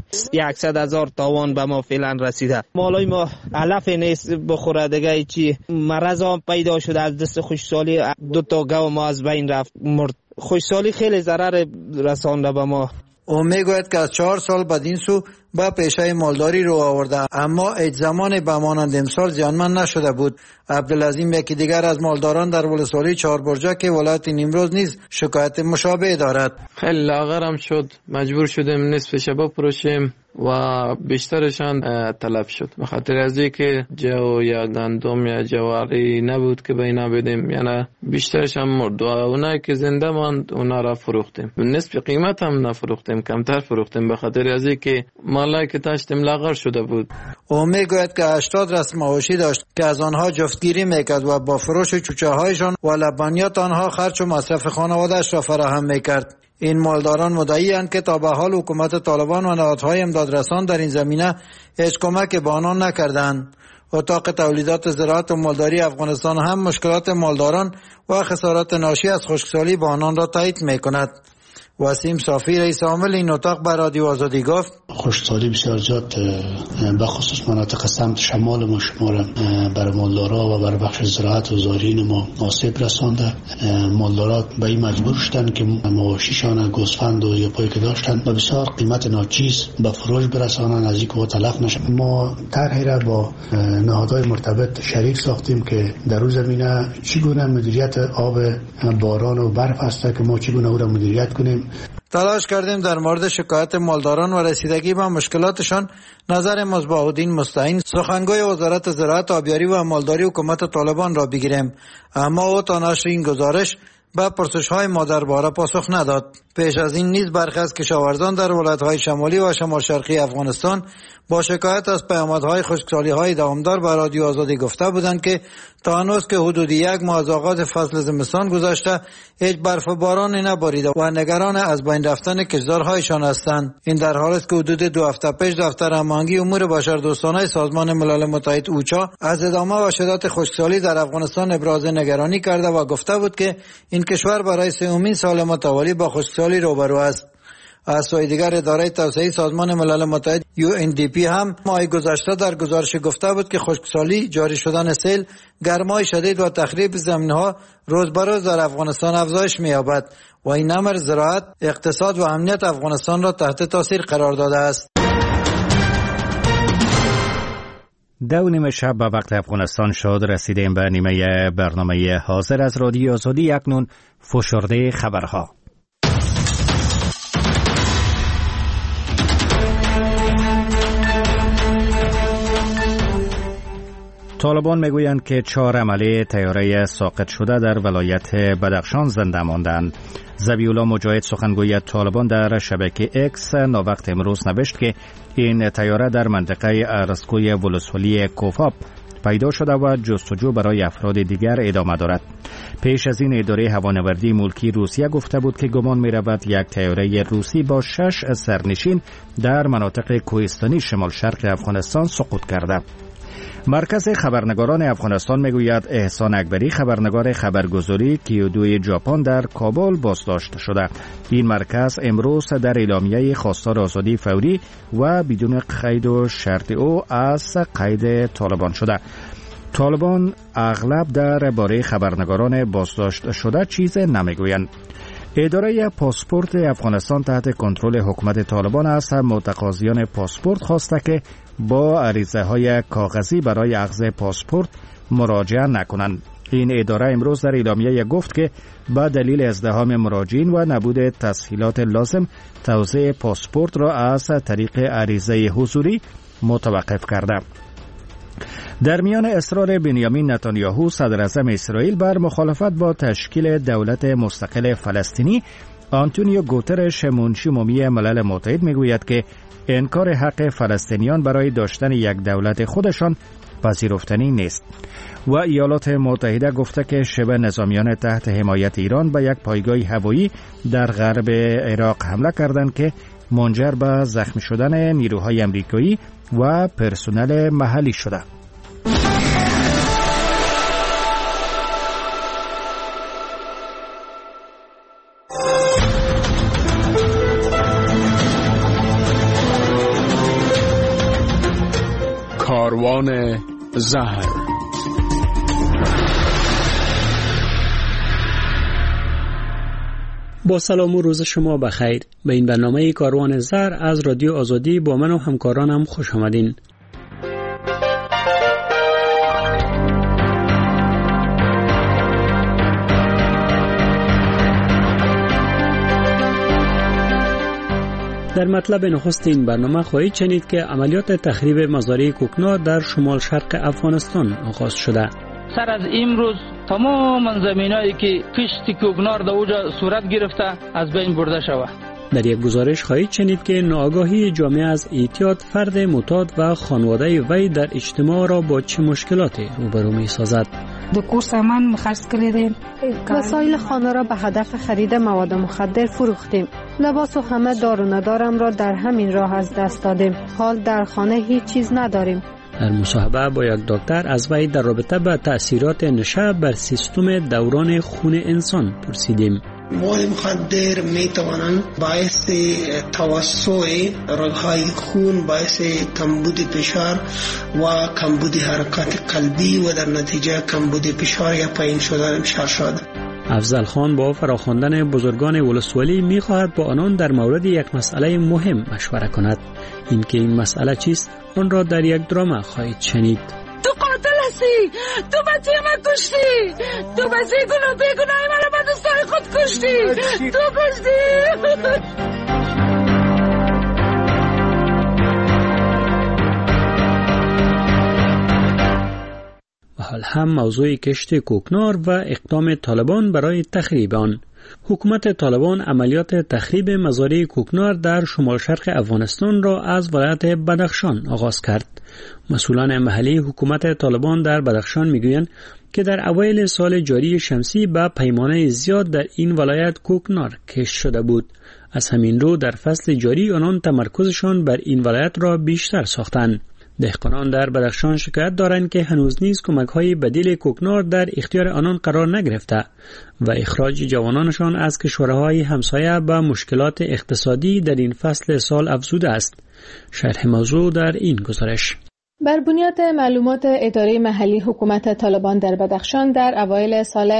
100,000 تاوان به ما فعلا رسیده. مالای ما علف نیست بخوره دیگه، چی مرض هم پیدا شده از دست خشکسالی. 2 تا گاو ما از بین رفت مرد. خشکسالی خیلی ضرر رسانده به ما. او میگوید که از 4 سال بعد این سو با پیشه مالداری رو آورده، اما هیچ زمان به مانند امسال زیانمند نشده بود. عبدالعظیم یکی دیگر از مالداران در ولسوالی 4 برجه که ولایت نیمروز نیز شکایت مشابه دارد. خیلی لاغرم شد، مجبور شدیم نصف شب بفروشیم و بیشترشان تلف شد به خاطر از اینکه جو یا گندم یا جواری نبود که به اینا بدیم، یعنی بیشترشان مرد و اونایی که زنده ماند اونا را فروختیم. نصف قیمت هم نفروختیم، کمتر فروختیم به خاطر از اینکه مالایی که داشتیم لاغر شده بود. او میگوید که 80 رسم مواشی داشت که از آنها جفتگیری میکرد و با فروش چوچه هایشان و لبنیات آنها خرج و مصرف خانواده‌اش را فراهم میکرد. این مالداران مدعی اند که تا به حال حکومت طالبان و نهادهای امدادرسان در این زمینه هیچ کمک به آنان نکردند. اتاق تولیدات زراعت و مالداری افغانستان هم مشکلات مالداران و خسارات ناشی از خشکسالی با آنان را تایید میکند. وسیم صافی رئیس عامل این اتاق به رادیو آزادی گفت خشکسالی بسیار زیاد به خصوص مناطق سمت شمال ما شما را برای مالدارا و برای بخش زراعت و زارعین ما آسیب رسانده. مالدارا به این مجبور شدند که مواشیشان گوسفند و یاپایی که داشتند به بسیار قیمت ناچیز به فروش برسانند از اینکه تلف نشه. ما طرحی را با نهادهای مرتبط شریک ساختیم که در اون زمینه چگونه مدیریت آب باران و برف است که ما چگونه او را مدیریت کنیم. تلاش کردیم در مورد شکایت مالداران و رسیدگی به مشکلاتشان نظر مصباح‌الدین مستعین سخنگوی وزارت زراعت، آبیاری و مالداری حکومت طالبان را بگیریم، اما او تا نشر این گزارش به پرسش‌های ما درباره پاسخ نداد. پیش از این نیز برخی از کشاورزان در ولایت‌های شمالی و شمال شرقی افغانستان با شکایت از پیامدهای خشکسالی‌های دوامدار به رادیو آزادی گفته بودند که تا هنوز که حدود 1 ماه از آغاز فصل زمستان گذشته هیچ برف و بارانی نباریده و نگران از بین رفتن کشتزارهایشان هستند. این در حالی است که حدود 2 هفته پیش دفتر هماهنگی امور بشردوستانه سازمان ملل متحد اوچا از ادامه و شدت خشکسالی در افغانستان ابراز نگرانی کرده و گفته بود که این کشور برای سومین سال متوالی با خشکسالی روبرو است. از سوی دیگر اداره توسعه سازمان ملل متحد UNDP هم ماه گذشته در گزارش گفته بود که خشکسالی، جاری شدن سیل، گرمای شدید و تخریب زمین‌ها روز به روز در افغانستان افزایش می‌یابد و این امر زراعت، اقتصاد و امنیت افغانستان را تحت تاثیر قرار داده است. 2:30 شب به وقت افغانستان شد. رسیدیم به نیمه برنامه حاضر از رادیو آزادی. اکنون فشرده خبرها. طالبان میگویند که 4 عمله طیاره ساقط شده در ولایت بدخشان زنده ماندند. ذبیح‌الله مجاهد سخنگوی طالبان در شبکه اکس ناوقت امروز نوشت که این طیاره در منطقه ارسکوی ولسوالی کوفاب پیدا شده و جستجو برای افراد دیگر ادامه دارد. پیش از این اداره هوانوردی ملکی روسیه گفته بود که گمان می‌رود یک طیاره روسی با 6 سرنشین در مناطق کوهستانی شمال شرق افغانستان سقوط کرده. مرکز خبرنگاران افغانستان میگوید احسان اکبری خبرنگار خبرگزاری کیودوی ژاپن در کابل بازداشت شده. این مرکز امروز در اعلامیه خواستار آزادی فوری و بدون قید و شرط او از قید طالبان شده. طالبان اغلب در باره خبرنگاران بازداشت شده چیز نمیگویند. اداره پاسپورت افغانستان تحت کنترل حکومت طالبان است. متقاضیان پاسپورت خواسته که با عریضه‌های کاغذی برای اخذ پاسپورت مراجعه نکنند. این اداره امروز در اعلامیه گفت که با دلیل ازدحام مراجعین و نبود تسهیلات لازم توزیع پاسپورت را از طریق عریضه حضوری متوقف کرده. در میان اصرار بنیامین نتانیاهو صدر اعظم اسرائیل بر مخالفت با تشکیل دولت مستقل فلسطینی، آنتونیو گوترش منشی عمومی ملل متحد میگوید که انکار حق فلسطینیان برای داشتن یک دولت خودشان پذیرفتنی نیست. و ایالات متحده گفته که شبه نظامیان تحت حمایت ایران به یک پایگاه هوایی در غرب عراق حمله کردند که منجر به زخمی شدن نیروهای امریکایی و پرسنل محلی شده. کاروان زهر. با سلام و روز شما بخیر. به این برنامه کاروان زهر از رادیو آزادی با من و همکارانم خوش آمدین. در مطلب نخست این برنامه خواهید شنید که عملیات تخریب مزارع کوکنار در شمال شرق افغانستان آغاز شده. سر از امروز تمام زمینایی که کشت کوکنار در اونجا صورت گرفته از بین برده شود. در یک گزارش خواهید شنید که ناآگاهی جامعه از اعتیاد فرد معتاد و خانواده وی در اجتماع را با چه مشکلاتی روبرو می سازد. دکور سامان خرج کردیم. وسایل خانه را به هدف خرید مواد مخدر فروختیم. لباس و همه دار و ندارم را در همین راه از دست دادیم. حال در خانه هیچ چیز نداریم. در مصاحبه با یک دکتر از وی در رابطه با تأثیرات نشه بر سیستم دوران خون انسان پرسیدیم. مواد مخدر می توانند باعث توسع رگ‌های خون، باعث کمبود فشار و کمبود حرکات قلبی و در نتیجه کمبود فشار یا پایین شدن شرشاد. افضل خان با فراخواندن بزرگان ولسوالی می خواهد با آنان در مورد یک مسئله مهم مشوره کند. اینکه این مسئله چیست آن را در یک دراما خواهید شنید. تو قاتل هستی، تو بچه من کشتی، تو بچه بیگناه من با دوستای خود کشتی، تو کشتی. حال هم موضوع کشت کوکنار و اقدام طالبان برای تخریب آن. حکومت طالبان عملیات تخریب مزارع کوکنار در شمال شرق افغانستان را از ولایت بدخشان آغاز کرد. مسئولان محلی حکومت طالبان در بدخشان میگویند که در اوایل سال جاری شمسی به پیمانه زیاد در این ولایت کوکنار کشت شده بود. از همین رو در فصل جاری آنان تمرکزشان بر این ولایت را بیشتر ساختند. دهقانان در بدخشان شکایت دارند که هنوز نیز کمک‌های بدیل کوکنار در اختیار آنان قرار نگرفته و اخراج جوانانشان از کشورهای همسایه به مشکلات اقتصادی در این فصل سال افزوده است. شرح موضوع در این گزارش. بر بنیاد معلومات اداره محلی حکومت طالبان در بدخشان در اوایل سال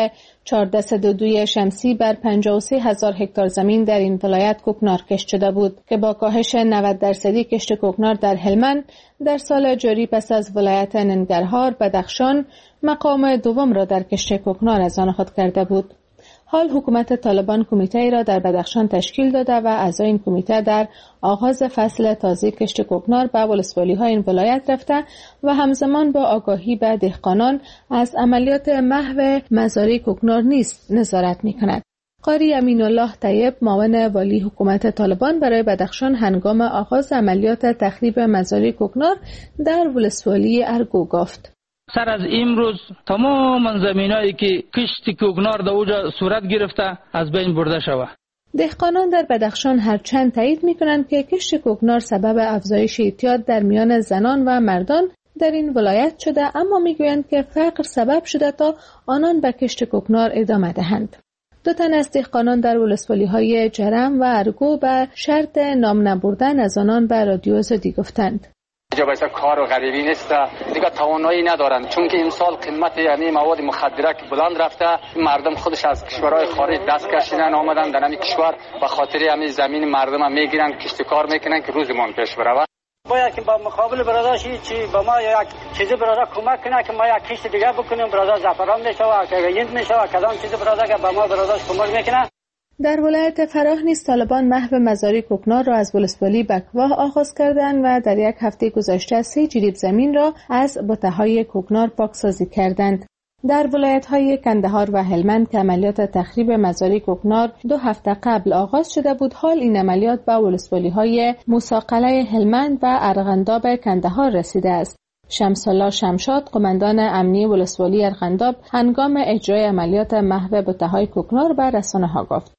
1402 شمسی بر 53,000 هکتار زمین در این ولایت کوکنار کشت شده بود که با کاهش 90% کشت کوکنار در هلمند در سال جاری پس از ولایت ننگرهار بدخشان مقام دوم را در کشت کوکنار از آن خود کرده بود. حال حکومت طالبان کمیته را در بدخشان تشکیل داده و اعضای این کمیته در آغاز فصل تازه کشت کوکنار به ولسوالی‌های این ولایت رفته و همزمان با آگاهی به دهقانان از عملیات محو مزارع کوکنار نیز نظارت می‌کند. قاری امین الله طیب معاون والی حکومت طالبان برای بدخشان هنگام آغاز عملیات تخریب مزارع کوکنار در ولسوالی ارگو گفت: سر از امروز تمام زمینایی که کشت کوکنار در اوجا صورت گرفته از بین برده شود. دهقانان در بدخشان هرچند تایید می‌کنند که کشت کوکنار سبب افزایش اعتیاد در میان زنان و مردان در این ولایت شده، اما میگویند که فقر سبب شده تا آنان به کشت کوکنار ادامه دهند. دو تن از دهقانان در ولسوالی‌های جرم و ارگو به شرط نام نبردن از آنان به رادیو آزادی گفتند: اینجا کار و غریبی نیست، دیگه توانایی ندارن، چون که امسال قیمت یعنی مواد مخدره که بلند رفته، مردم خودش از کشورهای خارج دست کشیدن آمدن در همین کشور و خاطر همین زمین مردم هم میگیرن کشت کار میکنن که روزمان پیش بره. باید که با مقابل برادرش چی با ما یک چیزی برادر کمک کنه که ما یک کشت دیگه بکنیم، برادر زعفران میشه و یند میشه و کدام چیزی برادر که با ما برادرش کمک میکنه. در ولایت فراه نیز طالبان محو مزارع کوکنار را از ولسوالی بکواه آغاز کردند و در یک هفته گذشته 3 جریب زمین را از بته‌های کوکنار پاکسازی کردند. در ولایت‌های کندهار و هلمند که عملیات تخریب مزارع کوکنار 2 هفته قبل آغاز شده بود، حال این عملیات به ولسوالی‌های موسی-قلعه هلمند و ارغنداب کندهار رسیده است. شمس الله شمشاد، قماندان امنیه ولسوالی ارغنداب، هنگام اجرای عملیات محو بته‌های کوکنار به رسانه‌ها گفت: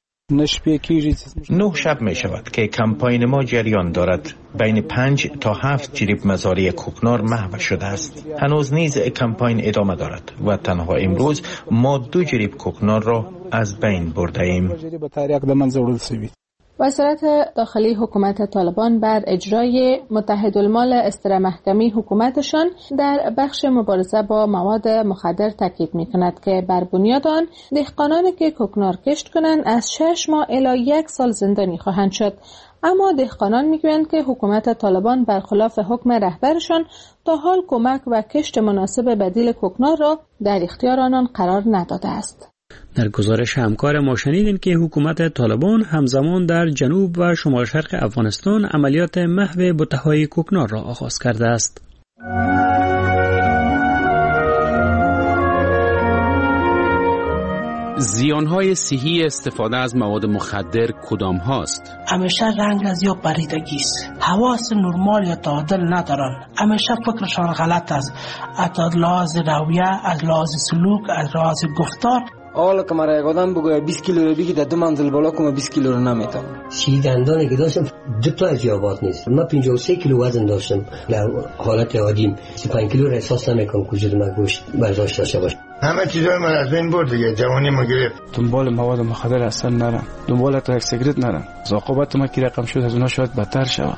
9 شب می شود که کمپاین ما جریان دارد. بین 5 تا 7 جریب مزارع کوکنار محو شده است. هنوز نیز کمپاین ادامه دارد و تنها امروز ما 2 جریب کوکنار را از بین برده ایم. وزارت داخلی حکومت طالبان بر اجرای متحدالمال استر محکمی حکومتشان در بخش مبارزه با مواد مخدر تاکید می‌کند که بر بنیاد آن دهقانانی که کوکنار کشت کنند از 6 ماه الی 1 سال زندانی خواهند شد. اما دهقانان میگویند که حکومت طالبان برخلاف حکم رهبرشان تا حال کمک و کشت مناسب بدیل کوکنار را در اختیار آنان قرار نداده است. در گزارش همکار ما شنیدیم که حکومت طالبان همزمان در جنوب و شمال شرق افغانستان عملیات محو بته‌های کوکنار را آغاز کرده است. زیانهای صحی استفاده از مواد مخدر کدام هاست؟ همیشه رنگ از یا پریدگی است، حواس نرمال یا تعادل ندارن، همیشه فکرشان غلط است، از لحاظ رویه، از لحاظ سلوک، از لحاظ گفتار. حالا که مرا یک آدم بگوید 20 کیلو رو بگی در 2 منزل بالا کنم 20 کیلو رو نمیتونم. سی دندانی که داشتم 2 تا از یابات نیست. من 53 کیلو وزن داشتم. در حالت عادیم 35 کیلو را احساس نمیکنم که وجود من گوشت برداشت داشته باشه. همه چیزای من از بین برد دیگه، جوانی ما گرفت. دنبال مواد مخدر اصلا نرم، دنبال تا یک سیگرت نرم. عاقبت ما کی رقم شد از اونها شاید بدتر شود.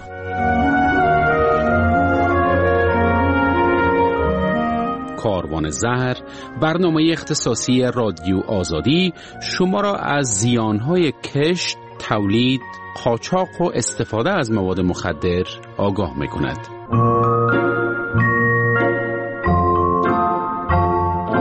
کاروان زهر، برنامه اختصاصی رادیو آزادی شما را از زیانهای کشت، تولید، قاچاق و استفاده از مواد مخدر آگاه می‌کند.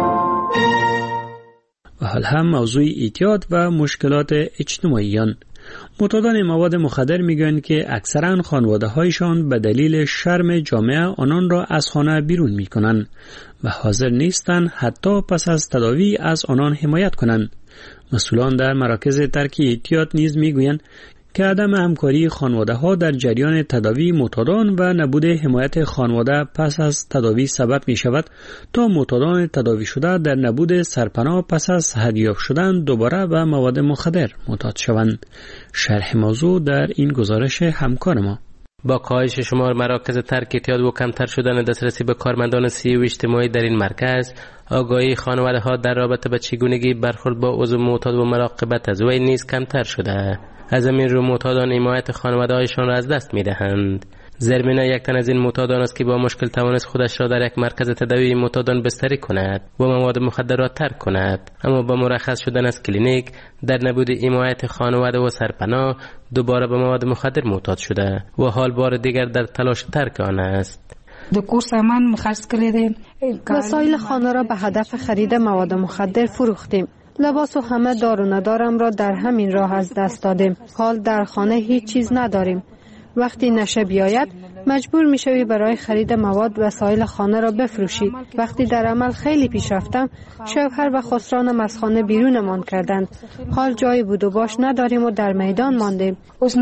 و حال هم موضوع اعتیاد و مشکلات اجتماعیان. معتادان مواد مخدر میگویند که اکثرا خانواده‌هایشان به دلیل شرم جامعه آنان را از خانه بیرون میکنند و حاضر نیستند حتی پس از تداوی از آنان حمایت کنند. مسئولان در مراکز ترک اعتیاد نیز میگویند که عدم همکاری خانواده‌ها در جریان تداوی معتادان و نبود حمایت خانواده پس از تداوی سبب می شود تا معتادان تداوی شده در نبود سرپناه پس از صحت شدن دوباره به مواد مخدر معتاد شوند. شرح موضوع در این گزارش همکار ما. با کاهش شمار مراکز ترک اعتیاد و کمتر شدن دسترسی به کارمندان صحی و اجتماعی در این مرکز، آگاهی خانواده‌ها در رابطه با چگونگی برخورد با عضو معتاد و مراقبت از وی نیز کمتر شده. از این رو معتادان حمایت خانواده‌هایشان را از دست می‌دهند. زرمینا یک تن از این معتادان است که با مشکل توانست خودش را در یک مرکز تداوی معتادان بستری کند و مواد مخدر را ترک کند، اما با مرخص شدن از کلینیک در نبود حمایت خانواده و سرپناه دوباره به مواد مخدر معتاد شده و حال بار دیگر در تلاش ترک آن است. وسایل خانه را به هدف خرید مواد مخدر فروختیم. لباس و همه دار و ندارم را در همین راه از دست دادیم. حال در خانه هیچ چیز نداریم. وقتی نشه بیاید مجبور میشوی برای خرید مواد وسایل خانه را بفروشی. وقتی در عمل خیلی پیش رفتم، شوهر و خسرانم از خانه بیرونمان کردند. حال جای بود و باش نداریم و در میدان ماندیم.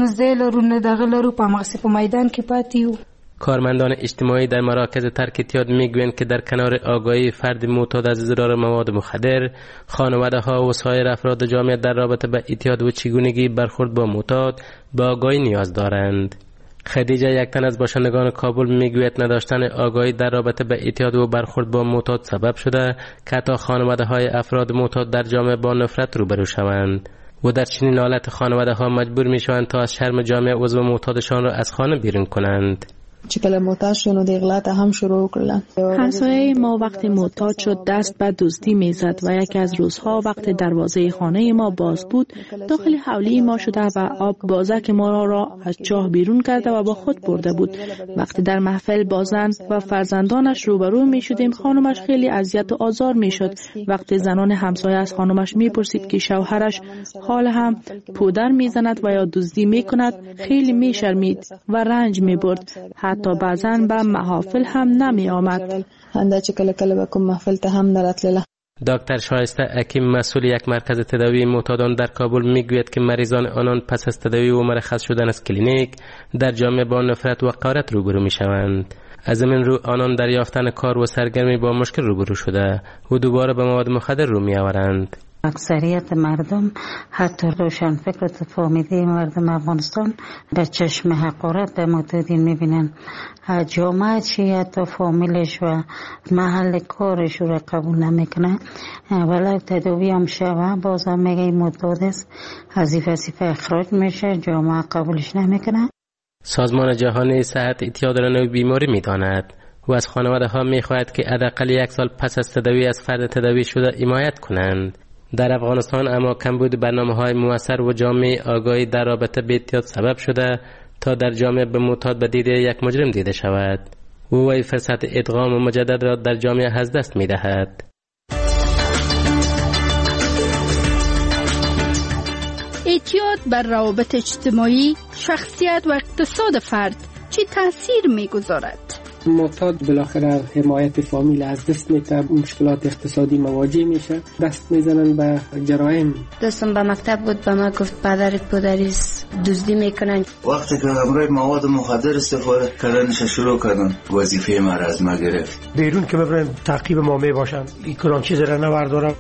کارمندان اجتماعی در مراکز ترک اعتیاد میگویند که در کنار آگاهی فرد معتاد از اضرار مواد مخدر، خانواده‌ها و سایر افراد جامعه در رابطه با اعتیاد و چگونگی برخورد با معتاد به آگاهی نیاز دارند. خدیجه، یک تن از باشندگان کابل، میگوید نداشتن آگاهی در رابطه با اعتیاد و برخورد با معتاد سبب شده که حتی خانواده‌های افراد معتاد در جامعه با نفرت روبرو شوند و در چنین حالت خانواده‌ها مجبور میشوند تا از شرم جامعه عضو معتادشان را از خانه بیرون کنند. چې کله معتاد شو نو د اغلا ته هم شروع کړل. همسایه ما وقتی معتاد شد دست به دزدی میزد و یکی از روزها وقتی دروازه خانه ما باز بود داخل حولی ما شده و آب بازک ما را از چاه بیرون کرده و با خود برده بود. وقتی در محفل با زن و فرزندانش روبرو می شدیم خانمش خیلی اذیت و آزار می شد. وقتی زنان همسایه از خانمش می پرسید که شوهرش حال هم پودر می زند و یا دزدی می کند خیلی می شرمید و رنج می برد. حتی بعضاً به محافل هم نمی آمد. دکتر شایسته حکیم، مسئول یک مرکز تداوی معتادان در کابل، میگوید که مریضان آنان پس از تداوی و مرخص شدن از کلینیک در جامعه با نفرت و حقارت روبرو می شوند. از این رو آنان در یافتن کار و سرگرمی با مشکل روبرو شده و دوباره به مواد مخدر رو می آورند. اکثریت مردم، حتی روشن فکر و فامیده مردم افغانستان، به چشم حقارت به معتادین میبینن. جامعه چی حتی فامیلش و محل کارش رو قبول نمیکنه. ولی تداوی هم شوه بازم میگه معتاد است، از وظیفه اخراج میشه، جامعه قبولش نمیکنه. سازمان جهانی صحت اعتیاد را نوع بیماری میداند و از خانواده ها میخواهد که حداقل 1 سال پس از تداوی از فرد تداوی شده حمایت کنند. در افغانستان اما کمبود برنامه‌های مؤثر و جامع آگاهی در رابطه با اعتیاد سبب شده تا در جامعه به معتاد به دید یک مجرم دیده شود و وی فرصت ادغام مجدد را در جامعه از دست می‌دهد. اعتیاد بر روابط اجتماعی، شخصیت و اقتصاد فرد چه تأثیر می‌گذارد؟ معتاد بالاخره حمایت فامیل از دست میده، مشکلات اقتصادی مواجه میشه، دست میزنن به جرایم. دوستم به مکتب بود، به ما گفت پدرت پدریس دزدی میکنن. وقتی که برای مواد مخدر استفاده کردنش شروع کردن، وظیفه ما را از ما گرفت. بیرون که ببرن تعقیب ما میباشن، این کدام چیز را نبردارم.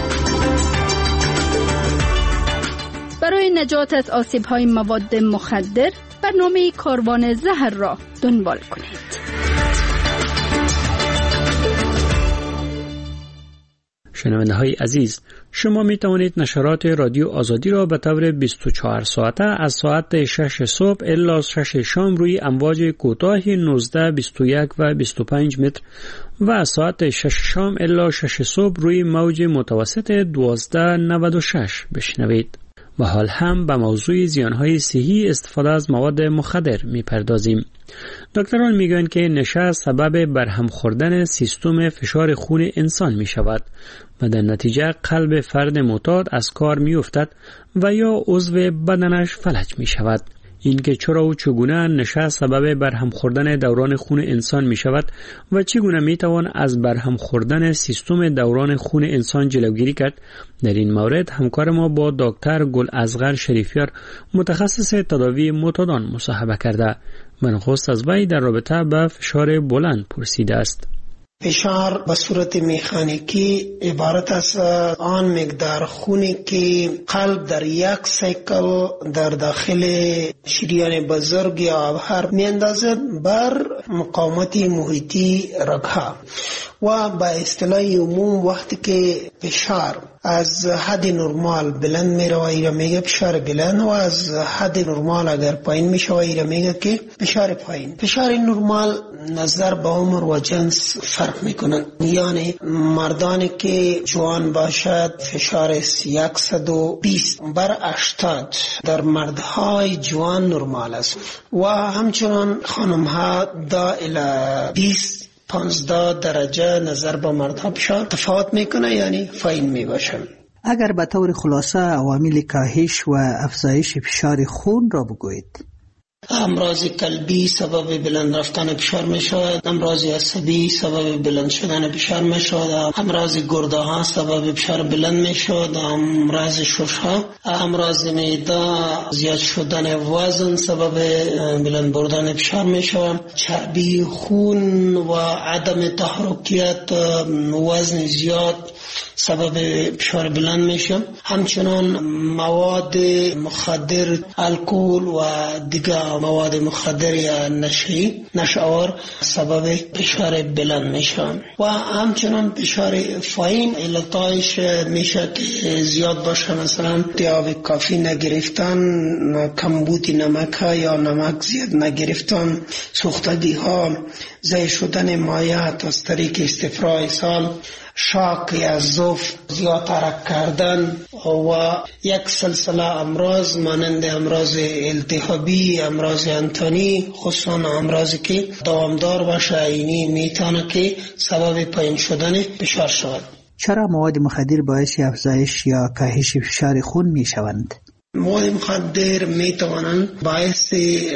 برای نجات از آسیب‌های مواد مخدر برنامه کاروان زهر را دنبال کنید. شنونده های عزیز، شما می توانید نشرات رادیو آزادی را به طور 24 ساعته از ساعت 6 صبح الی 6 شام روی امواج کوتاه 19، 21 و 25 متر و از ساعت 6 شام الی 6 صبح روی موج متوسط 1296 بشنوید. و حال هم به موضوع زیانهای صحی استفاده از مواد مخدر میپردازیم. دکتران میگویند که نشه سبب برهم خوردن سیستم فشار خون انسان می شود و در نتیجه قلب فرد معتاد از کار می افتد و یا عضو بدنش فلج می شود. اینکه چرا و چگونه نشه سبب برهم خوردن دوران خون انسان می شود و چگونه می توان از برهم خوردن سیستم دوران خون انسان جلوگیری کرد، در این مورد همکار ما با دکتر گلاصغر شریفیار متخصص تداوی معتادان مصاحبه کرده. نخست از وی در رابطه با فشار بلند پرسیده است. فشار به صورت مکانیکی عبارت از آن مقدار خونی که قلب در یک سیکل در داخل شریان بزرگ یا آبهر می اندازد بر مقاومت محیطی رگها و با اصطلاح عموم وقتی که فشار از حد نرمال بلند می روه ایره میگه فشار بلند و از حد نرمال اگر پایین می شوه ایره میگه که فشار پایین. فشار نرمال نظر به عمر و جنس فرق می کنند، یعنی مردانی که جوان باشد فشار 120 بر 80 در مردهای جوان نرمال است و همچنان خانم ها دا الی 20-15 درجه نظر به مردها فشار تفاوت میکنه، یعنی پایین میباشن. اگر به طور خلاصه عوامل کاهش و افزایش فشار خون را بگویید. امراض قلبی سبب بلند رفتن فشار می شود، امراض عصبی سبب بلند شدن فشار می شود، امراض گرده ها سبب فشار بلند می شود، امراض شش ها، امراض معده زیاد شدن وزن سبب بلند بردن فشار می شود، چربی خون و عدم تحرکیت وزن زیاد سبب فشار بلند میشه. همچنان مواد مخدر، الکل و دیگر مواد مخدر یا نشه‌آور سبب فشار بلند میشه و همچنان فشار پایین علتایش میشه که زیاد باشه، مثلا آب کافی نگرفتن، کمبود نمک یا نمک زیاد نگرفتن، سوختگی ها، ضعیف شدن مایعات از طریق استفراغ سال، شاک یا ضعف، زیاد حرکت کردن و یک سلسله امراض مانند امراض التهابی، امراض انتانی، خصوصا امراضی که دوامدار باشه اینی میتونه که سبب پایین شدن فشار شود. چرا مواد مخدر باعث افزایش یا کاهش فشار خون می شوند؟ مواد مخدر می توانند باعث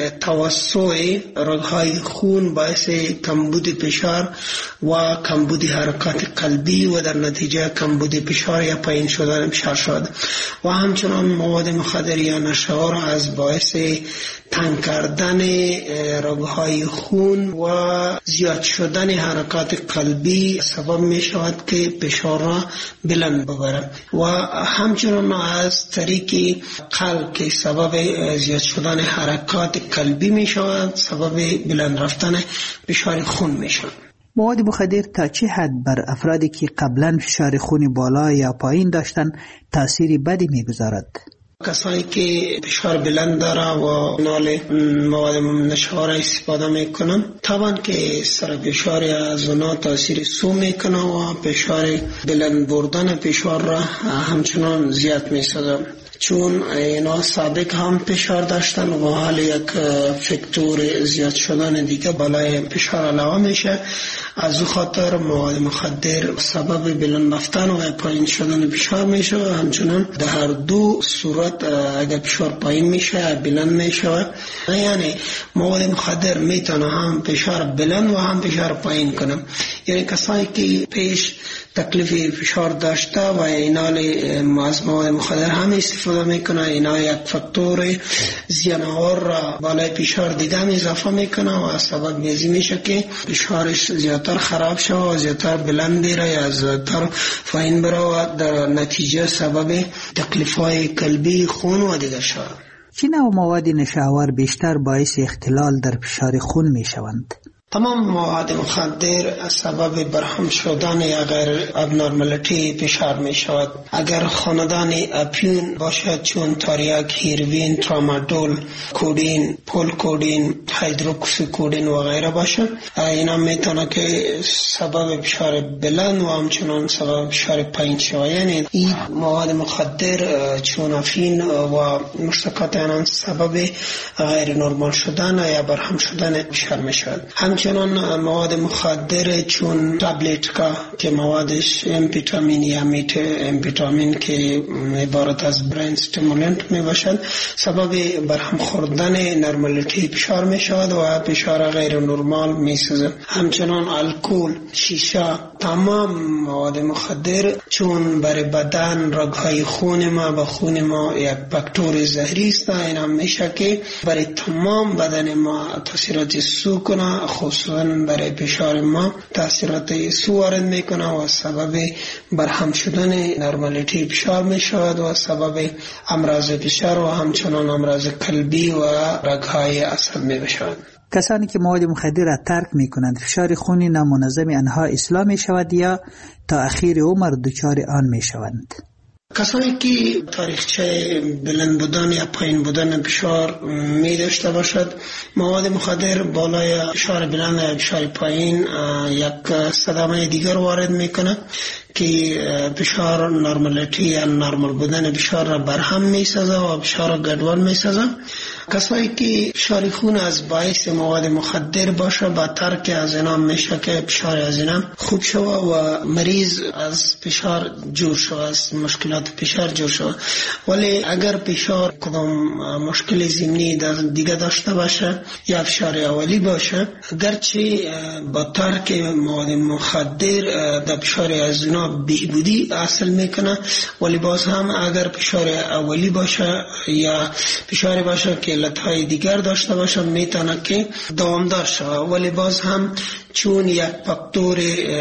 توسع رگ‌های خون، باعث کمبود فشار و کمبود حرکات قلبی و در نتیجه کمبود فشار یا پایین شدن فشار شود و همچنان مواد مخدر یا نشه‌آور از باعث تنگ کردن رگ‌های خون و زیاد شدن حرکات قلبی سبب می شود که فشار را بلند ببرد و همچنان از طریق قلب که سبب زیاد شدن حرکات قلبی می شود سبب بلند رفتن فشار خون می شود. مواد مخدر تا چه حد بر افرادی که قبلا فشار خون بالا یا پایین داشتن تأثیر بدی می گذارد؟ کسانی که فشار بلند داره و نال مواد نشه‌آور استفاده میکنن طبعا که سر فشار از اونا تاثیر سو میکنه و فشار بلند بردن فشار را همچنان زیاد میسازه، چون اینا سابق هم فشار داشتن و حال یک فاکتور زیاد شدن دیگه بالای فشار علاوه میشه. از او خاطر مواد مخدر سبب بلند رفتن و پایین شدن فشار میشه و همچنان در هر دو صورت اگر فشار پایین میشه بلند میشه، یعنی مواد مخدر میتونه هم فشار بلند و هم فشار پایین کنه. یعنی کسایی که پیش تکلیف فشار داشته و اینا از مواد مخدر هم استفاده میکنه، اینا یک فاکتور زیان‌آور را بالای فشار دیگه هم اضافه میکنه و سبب میزی میشه که فشارش زیادتر خراب شد و زیادتر بلند بره یا زیادتر پایین بره و در نتیجه سبب تکلیف‌های قلبی خون و دیگه شد. چه نوع مواد نشه‌آور بیشتر باعث اختلال در فشار خون میشوند؟ تمام مواد مخدر سبب برهم شدن یا غیر ابنورمالیتی فشار می شود. اگر خاندان اپیون باشد چون تریاک، هیروین، ترامادول، کودین، پولکودین، هیدروکسیکودین و غیره باشد، اینا میتونه که سبب فشار بلند و همچنان سبب فشار پایین شود. یعنی این مواد مخدر چون افین و مشتقات آن سبب غیر نرمال شدن یا برهم شدن فشار می شود. همچنان مواد مخدر چون تابلتکا که موادش امفیتامین یا میت امفیتامین که عبارت از برین استیمولنت می باشد سبب برهم خوردن نرمالیتی فشار می شود و فشار غیر نرمال می سازد. همچنان الکل، شیشه، تمام مواد مخدر چون برای بدن رگهای خون ما و خون ما یک فاکتور زهری است، این هم میشه که برای تمام بدن ما تاثیرات سو کنه، خصوصا برای فشار ما تاثیرات سو وارد میکنه و سبب برهم شدن نرمالیتی فشار میشود و سبب امراض فشار و همچنان امراض قلبی و رگهای عصب میشود. کسانی که مواد مخدر را ترک می کنند فشار خون نامنظم آنها اصلاح می شود یا تا اخیر عمر دچار آن می شوند؟ کسانی که تاریخچه بلند بودن یا پایین بودن فشار می داشته باشد، مواد مخدر بالای فشار بلند یا فشار پایین یک صدمه دیگر وارد می کنه که فشار نرمالیتی یا نرمال بودن فشار را برهم می سازه و فشار گډوډ می سازه. کسایی که فشار خون از باعث مواد مخدر باشه با ترک از اینا میشه که فشار از اینا خوب شوه و مریض از فشار جور شوه، از مشکلات فشار جور شوه. ولی اگر فشار کدام مشکل ضمنی دیگه داشته باشه یا فشار اولی باشه، گرچه با ترک مواد مخدر در فشار از اینا بهبودی حاصل میکنه، ولی باز هم اگر فشار اولی باشه یا فشار باشه که علتهای دیگر داشته باشه میتونه که دوامدار شود، ولی باز هم چون یک فاکتور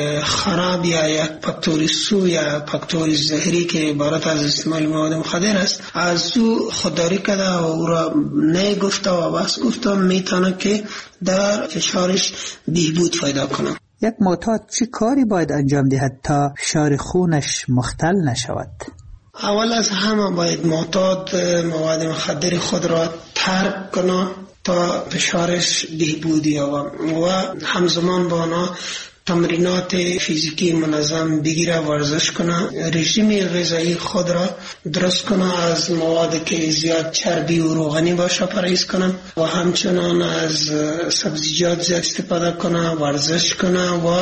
خراب یا یک فاکتور سو یا فاکتور زهری که عبارت از استعمال مواد مخدر است از او خودداری کرده و او را نگفته و بس گفته میتونه که در فشارش بهبود پیدا کنه. یک معتاد چه کاری باید انجام دهد تا فشار خونش مختل نشود؟ اول از همه باید معتاد مواد مخدر خود را ترک کنه تا فشارش بهبود یابد و همزمان با آنها تمرینات فیزیکی منظم بگیره، ورزش کنه، رژیم غذایی خود را درست کنه، از مواد که زیاد چربی و روغنی باشه پرهیز کنه و همچنان از سبزیجات زیاد استفاده کنه، ورزش کنه و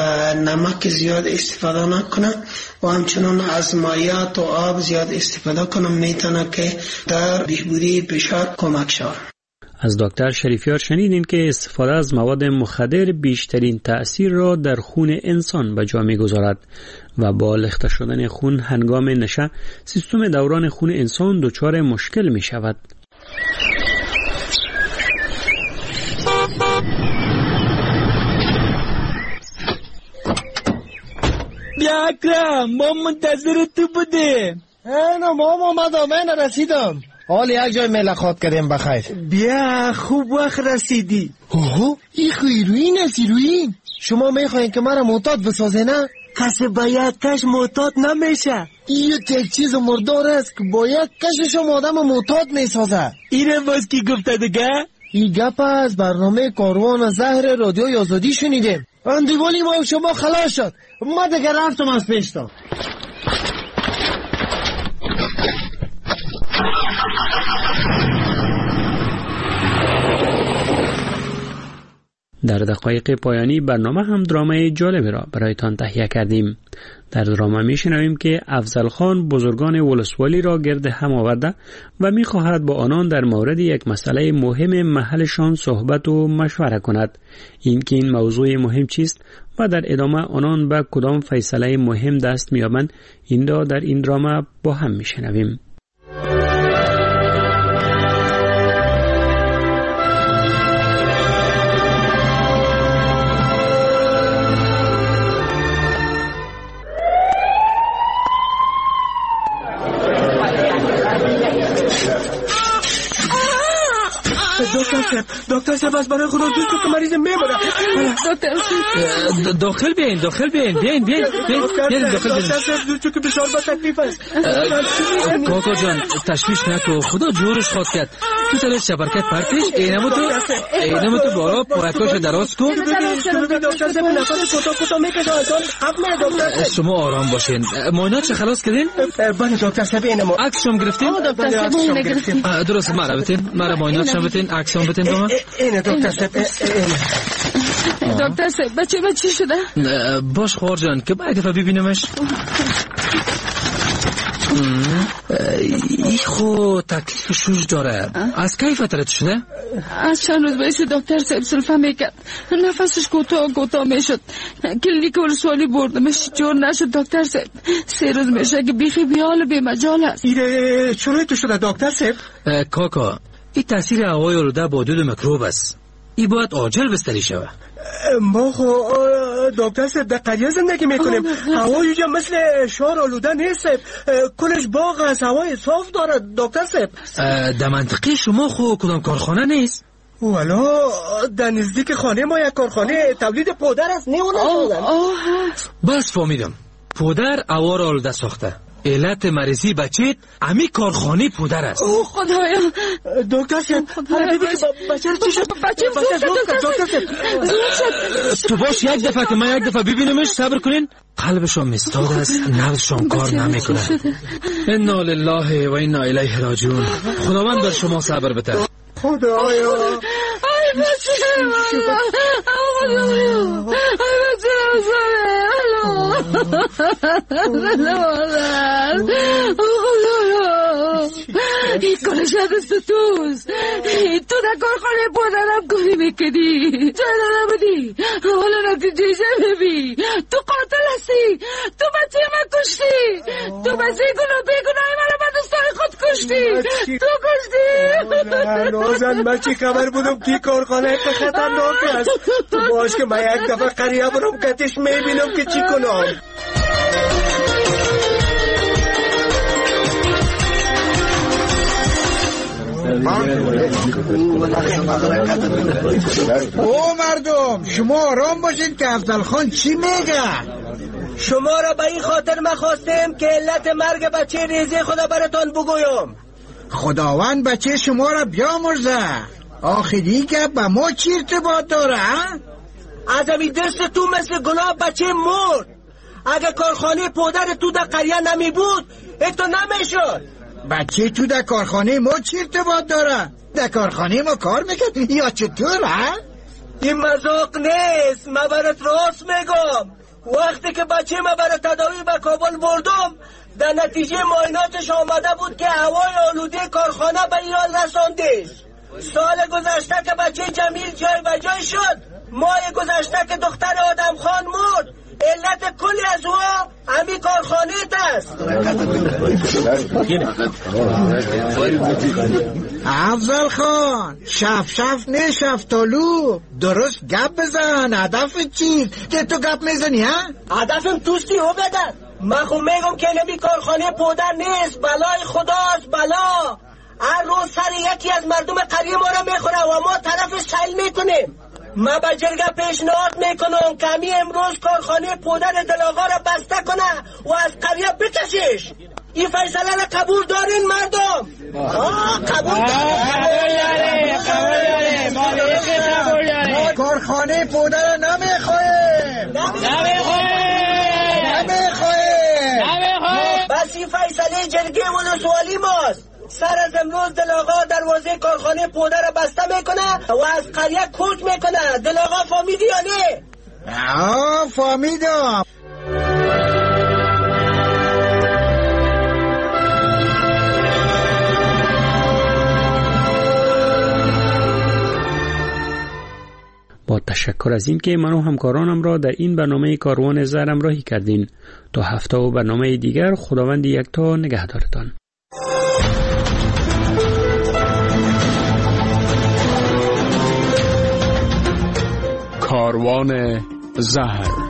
نمک زیاد استفاده نکنه و همچنان از مایعات و آب زیاد استفاده کنه، میتونه که در بهبودی فشار کمک شود. از دکتر شریفیار شنیدیم که استفاده از مواد مخدر بیشترین تأثیر را در خون انسان به جا می‌گذارد و با لخته شدن خون هنگام نشه سیستم دوران خون انسان دچار مشکل می‌شود. بیا اکرم، ما منتظر تو بودیم. اینا ما اومدم، من رسیدم. حال یک جای ملاقات کردیم بخیر. بیا خوب وقت رسیدی. اوه این هیروئین است. هیروئین شما میخواین که مرا معتاد بسازه نه؟ کسی با یک کش معتاد نمیشه. این یک چیز مردار است که با یک کشش آدم معتاد میسازه. اینه باز کی گفته دیگه؟ این گپ از برنامه کاروان زهر رادیوی آزادی شنیدیم. اندیوالی ما شما خلاص شد. ما دیگه رفتم از پیشتا. در دقایق پایانی برنامه هم درامای جالبی را برایتان تهیه کردیم. در درامه میشنویم که افضل خان بزرگان ولسوالی را گرد هم آورده و میخواهد با آنان در مورد یک مسئله مهم محلشان صحبت و مشوره کند. این موضوع مهم چیست و در ادامه آنان به کدام فیصله مهم دست میابند، این را در این درامه با هم میشنویم. دکتر دکتر صاحب از برای خدا دوست که مریض میمونه. داخل بیاین بیاین داخل صاحب دوست که بسیار با تکلیف است. کاکا جان تشویش نکو، خدا جورش خواد کرد. تو سرش شبرکت پرتش اینمو تو بارا پایتاشو دراز کن. دکتر صاحب نفس کوتاه میکشه دکتر. شما آرام باشین. معاینات چه خلاص کردین؟ بله دکتر صاحب اینمو عکس شما گرفتین؟ درست مرا معاینات شما بتین، عکس هم بتین با من. اینه دکتر صاحب. دکتر صاحب بچه شده؟ باش خوار جان که باید دفعه ببینمش. ای خو تکلیف شوش داره. از کی فترت شده؟ از چند روز باید دکتر صاحب سلفه میکرد، نفسش کوتاه میشد. کلینیک ولسوالی بردمش، جور نشد دکتر صاحب. 3 روز میشه که بیخی بیال بی مجال هست. ایره چرا تو شده دکتر صاحب؟ کاکا این تاثیر هوای آلوده با دود میکروب است. این باید عاجل بستری شوه. ما خو دکتر صاحب در قریه زندگی میکنیم. هوای اینجا مثل شهر آلوده نیست. کلش باغ است، هوای صاف داره دکتر صاحب. در منطقه شما خو کدام کارخانه نیست؟ والا در نزدیک خانه ما یک کارخانه تولید پودر است. بس فهمیدم. پودر هوا را آلوده ساخته. علت مریضی بچه امی کارخانه پودر است. خدایا دکتر صاحب بچه چی شد؟ بچه دکتر صاحب تو باش یک دفعه که من یک دفعه ببینمش. صبر کنین. قلبشون مستاد است، نبضشون کار نمیکنه. انا لله و انا الیه راجعون. خداوند بر شما صبر بده. خدایا ای بچه این کارش دست توست. تو در کارخانه پودرم کاری میکنی، چرا نبودی؟ حالا نتیجه ببین. تو قاتل هستی، تو بچه من کشتی، تو بچه بیگناهی من به دوستان خود کشتی. تو کشتی. نازن من چی خبر بودم که کارخانه خطرناک است. تو باش که من یک دفعه قریه برم کتش میبینم که چی کنم. او مردم شما آرام باشین که افضل خان چی میگه. شما را به این خاطر مخواستیم که علت مرگ بچه ریزی خدا براتان بگویم. خداوند بچه شما را بیامرزه. آخری که به ما چی ارتباط داره؟ از امی دست تو مثل گناه بچه مرد. اگه کارخانه پودر تو در قریه نمی بود ایتو نمیشد. بچه تو در کارخانه ما چی ارتباط داره؟ در کارخانه ما کار میکرد یا چطور ها؟ این مذاق نیست، من برات راست میگم. وقتی که بچه من برای تداوی به کابل بردم در نتیجه معایناتش آمده بود که هوای آلوده کارخانه به ایران رساندش. سال گذشته که بچه جمیل جای به جای شد، ماه گذشته که دختر آدم خان مرد، علت کلی از او همی کارخانه است. افضل خان شف نه شفتالو درست گپ بزن. هدف چیست که تو گپ میزنی ها؟ هدفم توستی او بدن. من خود میگم که نمی کارخانه پودر نیست، بلای خداست بلا. هر روز سر یکی از مردم قریه ما را میخوره و ما طرف سیل میکنیم. من به جرگه پیشنهاد میکنم که همی امروز کارخانه پودر دلاغا را بسته کنه و از قریه بکشش. این فیصله را قبول دارین مردم؟ قبول دارین؟ ما کارخانه پودر را نمیخواهیم. بس این فیصله جرگه ولسوالی ماست. سر از امروز دلاغا دروازه کارخانه پودر را بسته میکنه و از قریه کوچ میکنه. دلاغا فهمیدی یا نه؟ فهمیدم. با تشکر از این که من و همکارانم را در این برنامه کاروان زهر همراهی کردین. تا هفته و برنامه دیگر خداوند یکتا نگهدارتان. کاروان زهر.